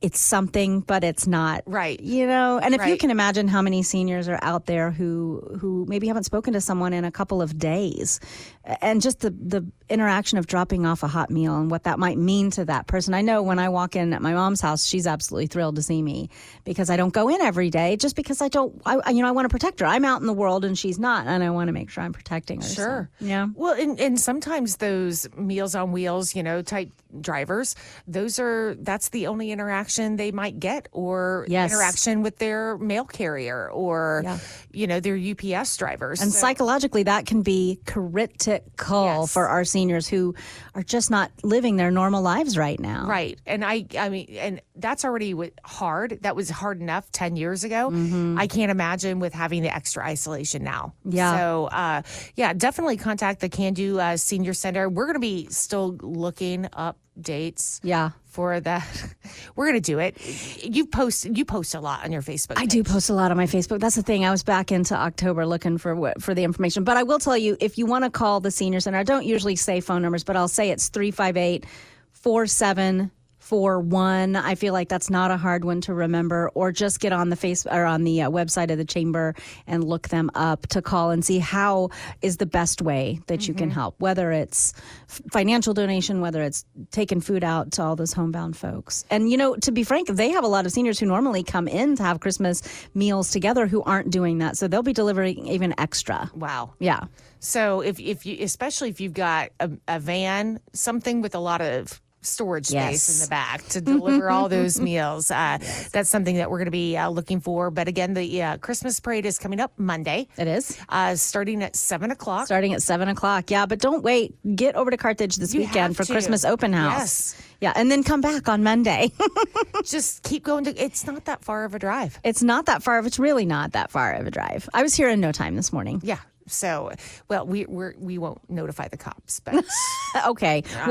it's something, but it's not. Right. You know, and if you can imagine how many seniors are out there who maybe haven't spoken to someone in a couple of days, and just the interaction of dropping off a hot meal and what that might mean to that person. I know when I walk in at my mom's house, she's absolutely thrilled to see me because I don't go in every day just because I want to protect her. I'm out in the world and she's not, and I want to make sure I'm protecting her. Sure. So, yeah. Well, and sometimes those Meals on Wheels, type drivers, that's the only interaction they might get, or interaction with their mail carrier, or their UPS drivers. And psychologically, that can be critical for our seniors who are just not living their normal lives right now. Right. And I mean, and that's already hard. That was hard enough 10 years ago. Mm-hmm. I can't imagine with having the extra isolation now. Yeah. So, definitely contact the Can Do Senior Center. We're going to be still looking up dates. Yeah. For that. We're going to do it. You post a lot on your Facebook page. I do post a lot on my Facebook. That's the thing. I was back into October looking for the information. But I will tell you, if you want to call the Senior Center, I don't usually say phone numbers, but I'll say it's 358-4741. I feel like that's not a hard one to remember, or just get on the website of the chamber and look them up to call and see how is the best way that you can help, whether it's financial donation, whether it's taking food out to all those homebound folks. And, to be frank, they have a lot of seniors who normally come in to have Christmas meals together who aren't doing that. So they'll be delivering even extra. Wow. Yeah. So if you, especially if you've got a van, something with a lot of storage space in the back to deliver all those meals. That's something that we're going to be looking for. But again, the Christmas parade is coming up Monday. It is. Starting at 7 o'clock. Starting at 7 o'clock. Yeah, but don't wait. Get over to Carthage this weekend for Christmas open house. Yes. Yeah, and then come back on Monday. Just keep going. It's not that far of a drive. It's not that far. It's really not that far of a drive. I was here in no time this morning. Yeah. So, well, we won't notify the cops, but okay. Okay.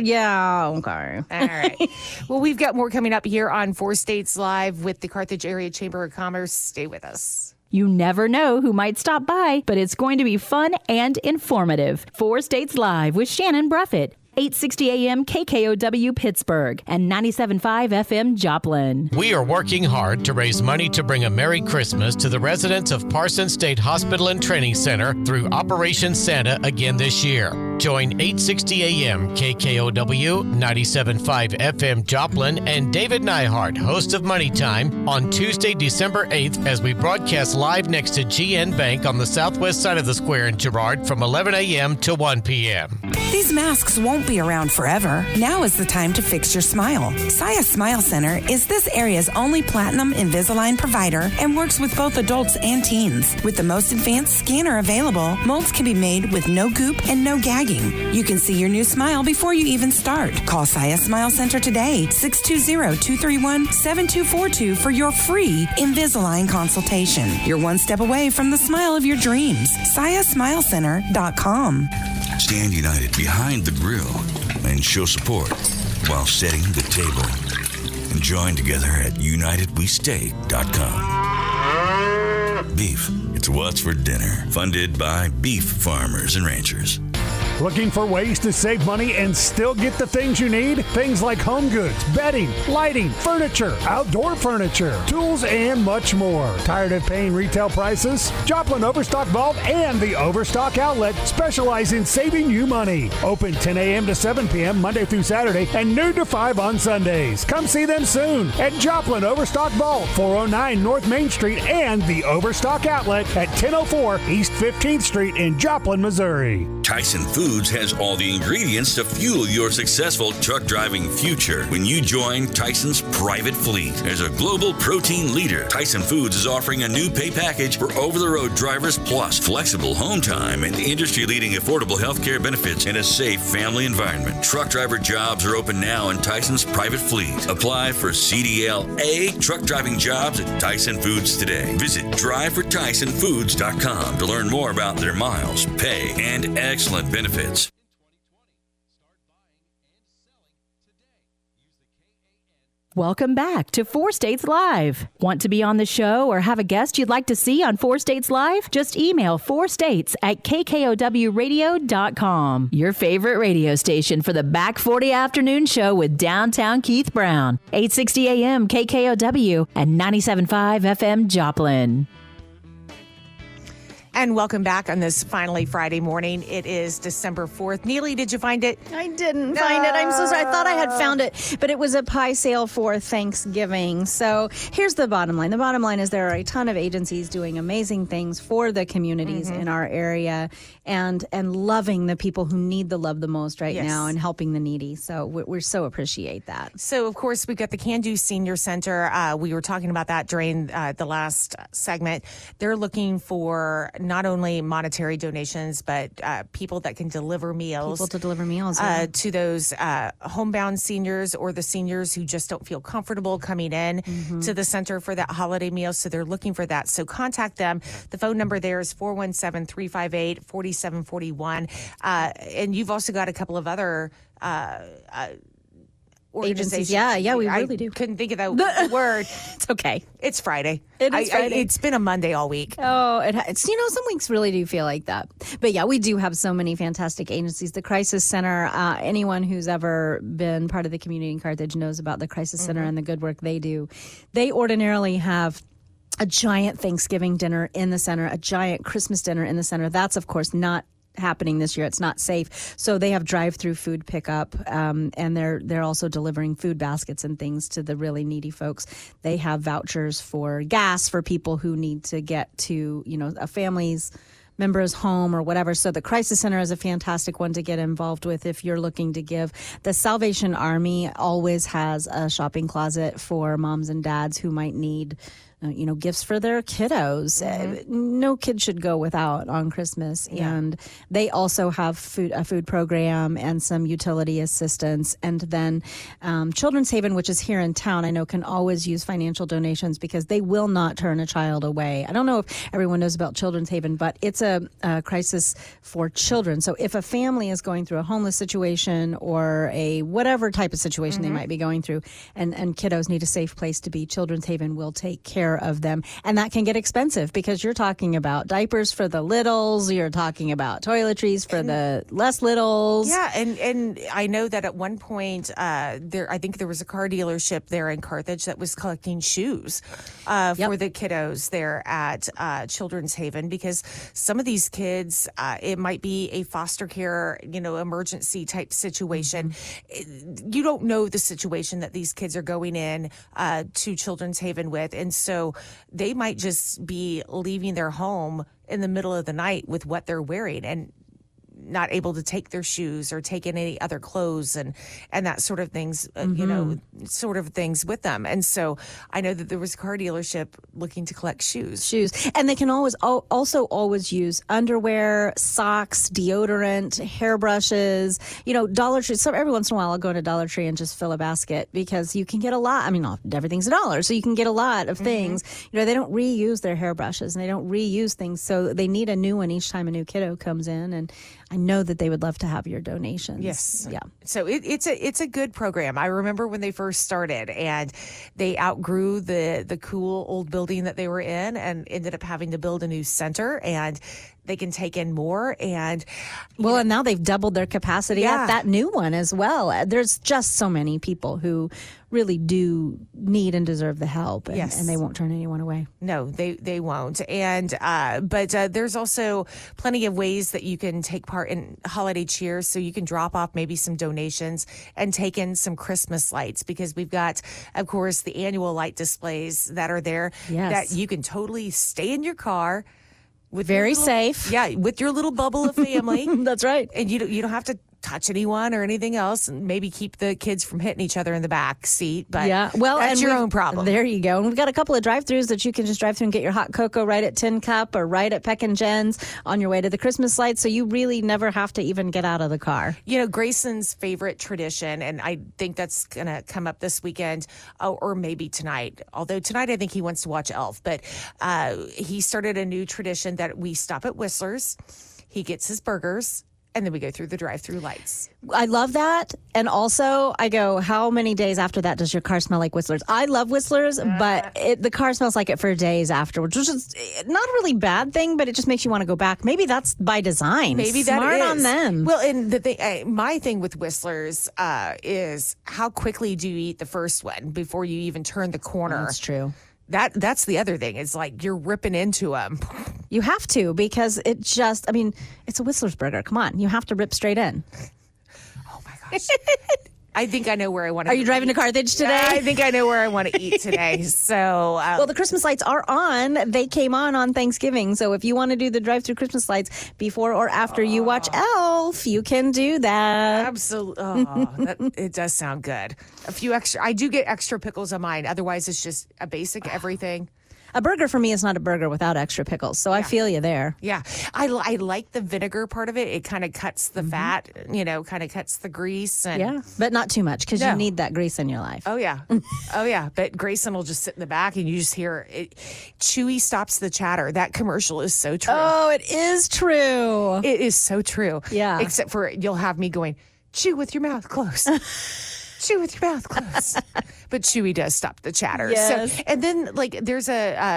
All right. Well, we've got more coming up here on 4 States Live with the Carthage Area Chamber of Commerce. Stay with us. You never know who might stop by, but it's going to be fun and informative. 4 States Live with Shannon Bruffett. 860 AM KKOW Pittsburgh and 97.5 FM Joplin. We are working hard to raise money to bring a Merry Christmas to the residents of Parsons State Hospital and Training Center through Operation Santa again this year. Join 860 AM KKOW, 97.5 FM Joplin, and David Nyhart, host of Money Time, on Tuesday, December 8th as we broadcast live next to GN Bank on the southwest side of the square in Girard from 11 a.m. to 1 p.m. These masks won't be around forever. Now is the time to fix your smile. Saya Smile Center is this area's only platinum Invisalign provider and works with both adults and teens. With the most advanced scanner available, molds can be made with no goop and no gagging. You can see your new smile before you even start. Call Saya Smile Center today, 620-231-7242 for your free Invisalign consultation. You're one step away from the smile of your dreams. SayaSmileCenter.com. Stand united behind the grill and show support while setting the table. And join together at UnitedWeStay.com. Beef, it's what's for dinner. Funded by beef farmers and ranchers. Looking for ways to save money and still get the things you need? Things like home goods, bedding, lighting, furniture, outdoor furniture, tools, and much more. Tired of paying retail prices? Joplin Overstock Vault and the Overstock Outlet specialize in saving you money. Open 10 a.m. to 7 p.m. Monday through Saturday and noon to 5 on Sundays. Come see them soon at Joplin Overstock Vault, 409 North Main Street, and the Overstock Outlet at 1004 East 15th Street in Joplin, Missouri. Tyson Foods has all the ingredients to fuel your successful truck driving future when you join Tyson's private fleet. As a global protein leader, Tyson Foods is offering a new pay package for over-the-road drivers, plus flexible home time and industry-leading affordable health care benefits in a safe family environment. Truck driver jobs are open now in Tyson's private fleet. Apply for CDL-A truck driving jobs at Tyson Foods today. Visit DriveForTysonFoods.com to learn more about their miles, pay, and excellent benefits. Welcome back to 4 States Live. Want to be on the show or have a guest you'd like to see on 4 States Live? Just email 4states@kkowradio.com. Your favorite radio station for the Back 40 Afternoon Show with Downtown Keith Brown. 860 AM KKOW and 97.5 FM Joplin. And welcome back on this finally Friday morning. It is December 4th. Neely, did you find it? I didn't find it. I'm so sorry. I thought I had found it, but it was a pie sale for Thanksgiving. So here's the bottom line. The bottom line is there are a ton of agencies doing amazing things for the communities in our area and loving the people who need the love the most right now and helping the needy. So we so appreciate that. So, of course, we've got the Can Do Senior Center. We were talking about that during the last segment. They're looking for not only monetary donations, but people that can deliver meals. People to deliver meals. To those homebound seniors or the seniors who just don't feel comfortable coming in to the center for that holiday meal. So they're looking for that. So contact them. The phone number there is 417-358-4741. And you've also got a couple of other agencies. Yeah, we really do. Couldn't think of that word. It's okay. It's Friday. It is Friday. It's been a Monday all week. Oh, it's some weeks really do feel like that. But yeah, we do have so many fantastic agencies. The Crisis Center, anyone who's ever been part of the community in Carthage knows about the Crisis Center and the good work they do. They ordinarily have a giant Thanksgiving dinner in the center, a giant Christmas dinner in the center. That's, of course, not happening this year. It's not safe. So they have drive-through food pickup, and they're also delivering food baskets and things to the really needy folks. They have vouchers for gas for people who need to get to, a family's member's home or whatever. So the Crisis Center is a fantastic one to get involved with if you're looking to give. The Salvation Army always has a shopping closet for moms and dads who might need gifts for their kiddos. No kid should go without on Christmas. Yeah. And they also have a food program and some utility assistance. And then Children's Haven, which is here in town, I know can always use financial donations because they will not turn a child away. I don't know if everyone knows about Children's Haven, but it's a crisis for children. So if a family is going through a homeless situation or a whatever type of situation they might be going through and kiddos need a safe place to be, Children's Haven will take care of them. And that can get expensive because you're talking about diapers for the littles, you're talking about toiletries for the less littles. Yeah, and I know that at one point I think there was a car dealership there in Carthage that was collecting shoes for the kiddos there at Children's Haven because some of these kids, it might be a foster care, emergency type situation. You don't know the situation that these kids are going in to Children's Haven with. And so they might just be leaving their home in the middle of the night with what they're wearing and not able to take their shoes or take in any other clothes and that sort of things, things with them. And so I know that there was a car dealership looking to collect shoes. And they can also always use underwear, socks, deodorant, hairbrushes, Dollar Tree. So every once in a while I'll go to Dollar Tree and just fill a basket because you can get a lot. I mean, everything's $1, so you can get a lot of things. They don't reuse their hairbrushes and they don't reuse things. So they need a new one each time a new kiddo comes in. And I know that they would love to have your donations. Yes. Yeah. So it's a good program. I remember when they first started and they outgrew the cool old building that they were in and ended up having to build a new center and they can take in more. And now they've doubled their capacity at that new one as well. There's just so many people who really do need and deserve the help, and they won't turn anyone away. No, they won't. And but there's also plenty of ways that you can take part in holiday cheer. So you can drop off maybe some donations and take in some Christmas lights because we've got, of course, the annual light displays that are there that you can totally stay in your car. Very safe. Yeah, with your little bubble of family. That's right. And you don't have to touch anyone or anything else, and maybe keep the kids from hitting each other in the back seat. But that's your own problem. There you go. And we've got a couple of drive-thrus that you can just drive through and get your hot cocoa right at Tin Cup or right at Peck and Jen's on your way to the Christmas lights. So you really never have to even get out of the car. Grayson's favorite tradition, and I think that's going to come up this weekend or maybe tonight. Although tonight I think he wants to watch Elf. But he started a new tradition that we stop at Whistler's. He gets his burgers. and then we go through the drive-through lights. I love that. And also, I go, how many days after that does your car smell like Whistlers? I love Whistlers, but the car smells like it for days afterwards, which is not a really bad thing, but it just makes you want to go back. Maybe that's by design. Maybe Smart that is. on them. Well, and the thing, my thing with Whistlers is how quickly do you eat the first one before you even turn the corner? That's true. That's the other thing. It's like you're ripping into them. You have to, because it's a Whistler's burger. Come on. You have to rip straight in. Oh my gosh. I think I know where I want to Are you driving to Carthage today? I think I know where I want to eat today. So, well, the Christmas lights are on. They came on Thanksgiving. So if you want to do the drive-through Christmas lights before or after you watch Elf, you can do that. Absolutely. It does sound good. A few extra. I do get extra pickles on mine. Otherwise, it's just a basic everything. A burger for me is not a burger without extra pickles. So I feel you there. Yeah. I like the vinegar part of it. It kind of cuts the fat, kind of cuts the grease. And but not too much, because you need that grease in your life. Oh, yeah. Oh, yeah. But Grayson will just sit in the back and you just hear it. Chewy stops the chatter. That commercial is so true. Oh, it is true. It is so true. Yeah. Except for you'll have me going, chew with your mouth closed. Chew with your mouth closed. But Chewy does stop the chatter. Yes. So, and then there's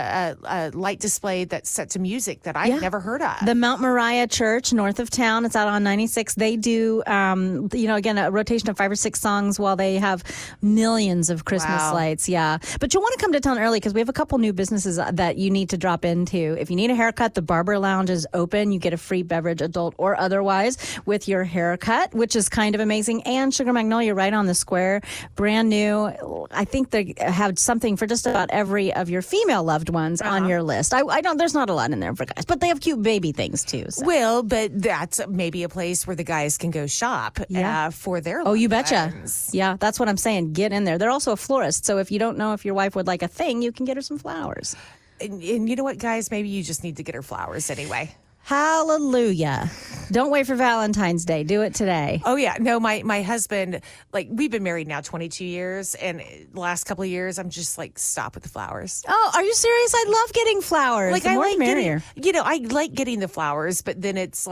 a light display that's set to music that I've never heard of. The Mount Moriah Church north of town. It's out on 96. They do, again, a rotation of 5 or 6 songs while they have millions of Christmas lights. Yeah. But you'll want to come to town early, because we have a couple new businesses that you need to drop into. If you need a haircut, the Barber Lounge is open. You get a free beverage, adult or otherwise, with your haircut, which is kind of amazing. And Sugar Magnolia right on the square, brand new. I think they have something for just about every of your female loved ones on your list. I don't. There's not a lot in there for guys, but they have cute baby things too. So. Well, but that's maybe a place where the guys can go shop for their. Oh, you betcha. ones. Yeah, that's what I'm saying. Get in there. They're also a florist, so if you don't know if your wife would like a thing, you can get her some flowers. And you know what, guys? Maybe you just need to get her flowers anyway. Hallelujah. Don't wait for Valentine's Day. Do it today. Oh, yeah. No, my husband, we've been married now 22 years. And the last couple of years, I'm just stop with the flowers. Oh, are you serious? I love getting flowers. The more the merrier. I like getting the flowers, but then it's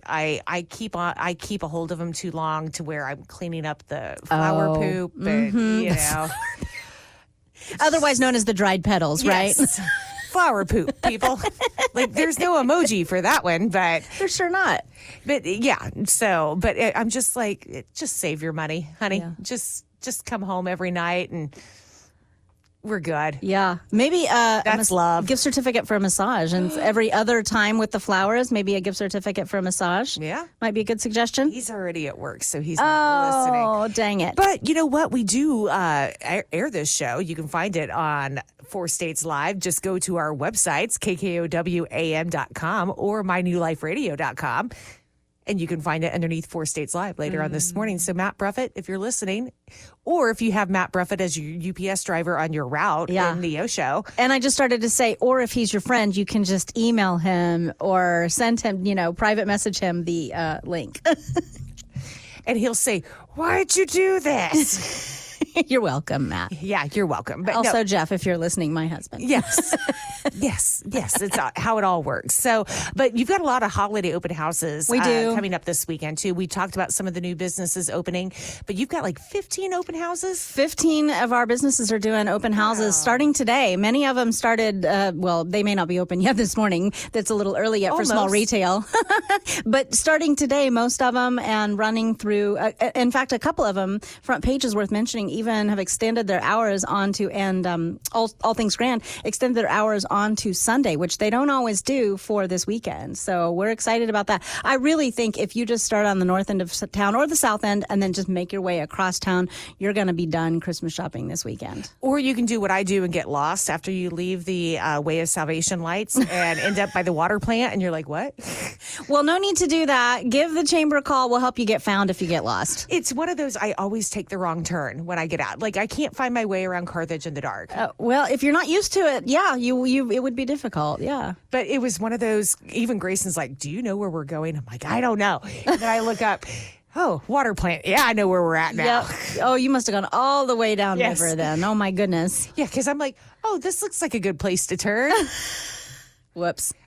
I keep a hold of them too long to where I'm cleaning up the flower poop and, Otherwise known as the dried petals, right? Flower poop, people. There's no emoji for that one, but they're sure not. But yeah, but I'm just just save your money, honey. Yeah. Just come home every night and we're good. Yeah. Maybe that's love. Gift certificate for a massage, and every other time with the flowers, maybe a gift certificate for a massage. Yeah. Might be a good suggestion. He's already at work, so he's not listening. Oh, dang it. But you know what? We do air this show. You can find it on 4 States Live. Just go to our websites, kkowam.com or mynewliferadio.com. And you can find it underneath 4 States Live later on this morning. So Matt Bruffett, if you're listening, or if you have Matt Bruffett as your UPS driver on your route in the O-Show. And I just started to say, or if he's your friend, you can just email him or send him, private message him the link. And he'll say, why'd you do this? You're welcome, Matt. Yeah, you're welcome. But also, Jeff, if you're listening, my husband. Yes. yes. It's how it all works. So, but you've got a lot of holiday open houses we do. Coming up this weekend, too. We talked about some of the new businesses opening, but you've got 15 open houses? 15 of our businesses are doing open houses starting today. Many of them started, they may not be open yet this morning. That's a little early yet for small retail. But starting today, most of them, and running through, in fact, a couple of them, Front Page is worth mentioning, even have extended their hours onto, and all things grand, extended their hours onto Sunday, which they don't always do for this weekend. So we're excited about that. I really think if you just start on the north end of town or the south end and then just make your way across town, you're going to be done Christmas shopping this weekend. Or you can do what I do and get lost after you leave the Way of Salvation lights and end up by the water plant and you're like, what? Well, no need to do that. Give the chamber a call. We'll help you get found if you get lost. It's one of those, I always take the wrong turn when I get out. I can't find my way around Carthage in the dark. Well, if you're not used to it, it would be difficult. Yeah. But it was one of those, even Grayson's like, do you know where we're going? I'm like, I don't know. And then I look up, oh, water plant. Yeah, I know where we're at now. Yep. Oh, you must have gone all the way down river then. Oh, my goodness. Yeah, because I'm like, oh, this looks like a good place to turn. Whoops.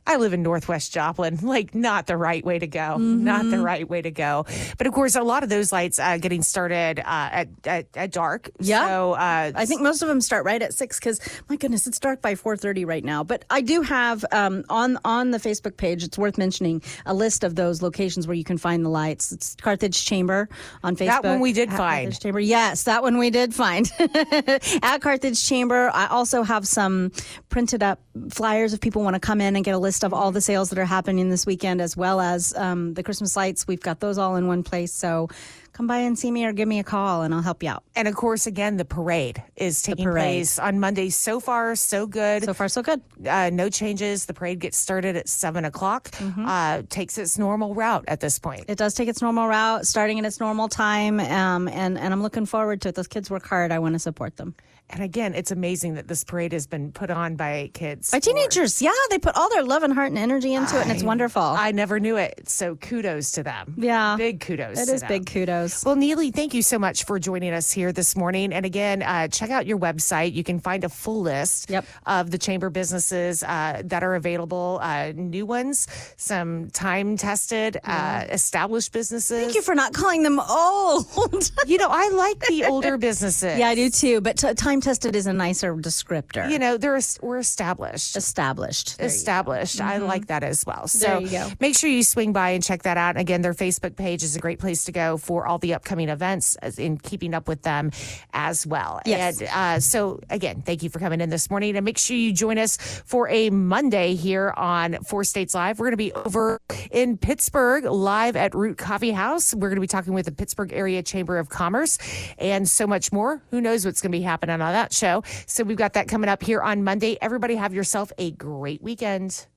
I live in Northwest Joplin. Like, not the right way to go. Not the right way to go. But of course, a lot of those lights getting started at dark. Yeah. So, I think most of them start right at 6 because, my goodness, it's dark by 4:30 right now. But I do have on the Facebook page, it's worth mentioning, a list of those locations where you can find the lights. It's Carthage Chamber on Facebook. That one we did find. Carthage Chamber. Yes, that one we did find. At Carthage Chamber, I also have some printed up flyers if people want to come in and get a list of all the sales that are happening this weekend, as well as the Christmas lights. We've got those all in one place. So come by and see me or give me a call and I'll help you out. And of course, again, the parade is taking place on Monday. So far, so good. So far, so good. No changes. The parade gets started at 7 o'clock. Takes its normal route at this point. It does take its normal route, starting in its normal time. And I'm looking forward to it. Those kids work hard. I want to support them. And again, it's amazing that this parade has been put on by kids. By teenagers. Yeah, they put all their love and heart and energy into it, and it's wonderful. I never knew it. So kudos to them. Yeah. Big kudos to them. It is them. big kudos. Well, Neely, thank you so much for joining us here this morning. And again, check out your website. You can find a full list of the chamber businesses that are available. New ones, some time-tested, established businesses. Thank you for not calling them old. You know, I like the older businesses. Yeah, I do too. But time-tested is a nicer descriptor. You know, we're established. Established. I like that as well. So there you go. Make sure you swing by and check that out. Again, their Facebook page is a great place to go for all the upcoming events in keeping up with them as well. Yes. And so again, thank you for coming in this morning, and make sure you join us for a Monday here on 4 States Live. We're going to be over in Pittsburgh live at Root Coffee House. We're going to be talking with the Pittsburgh Area Chamber of Commerce and so much more. Who knows what's going to be happening on that show. So we've got that coming up here on Monday. Everybody have yourself a great weekend.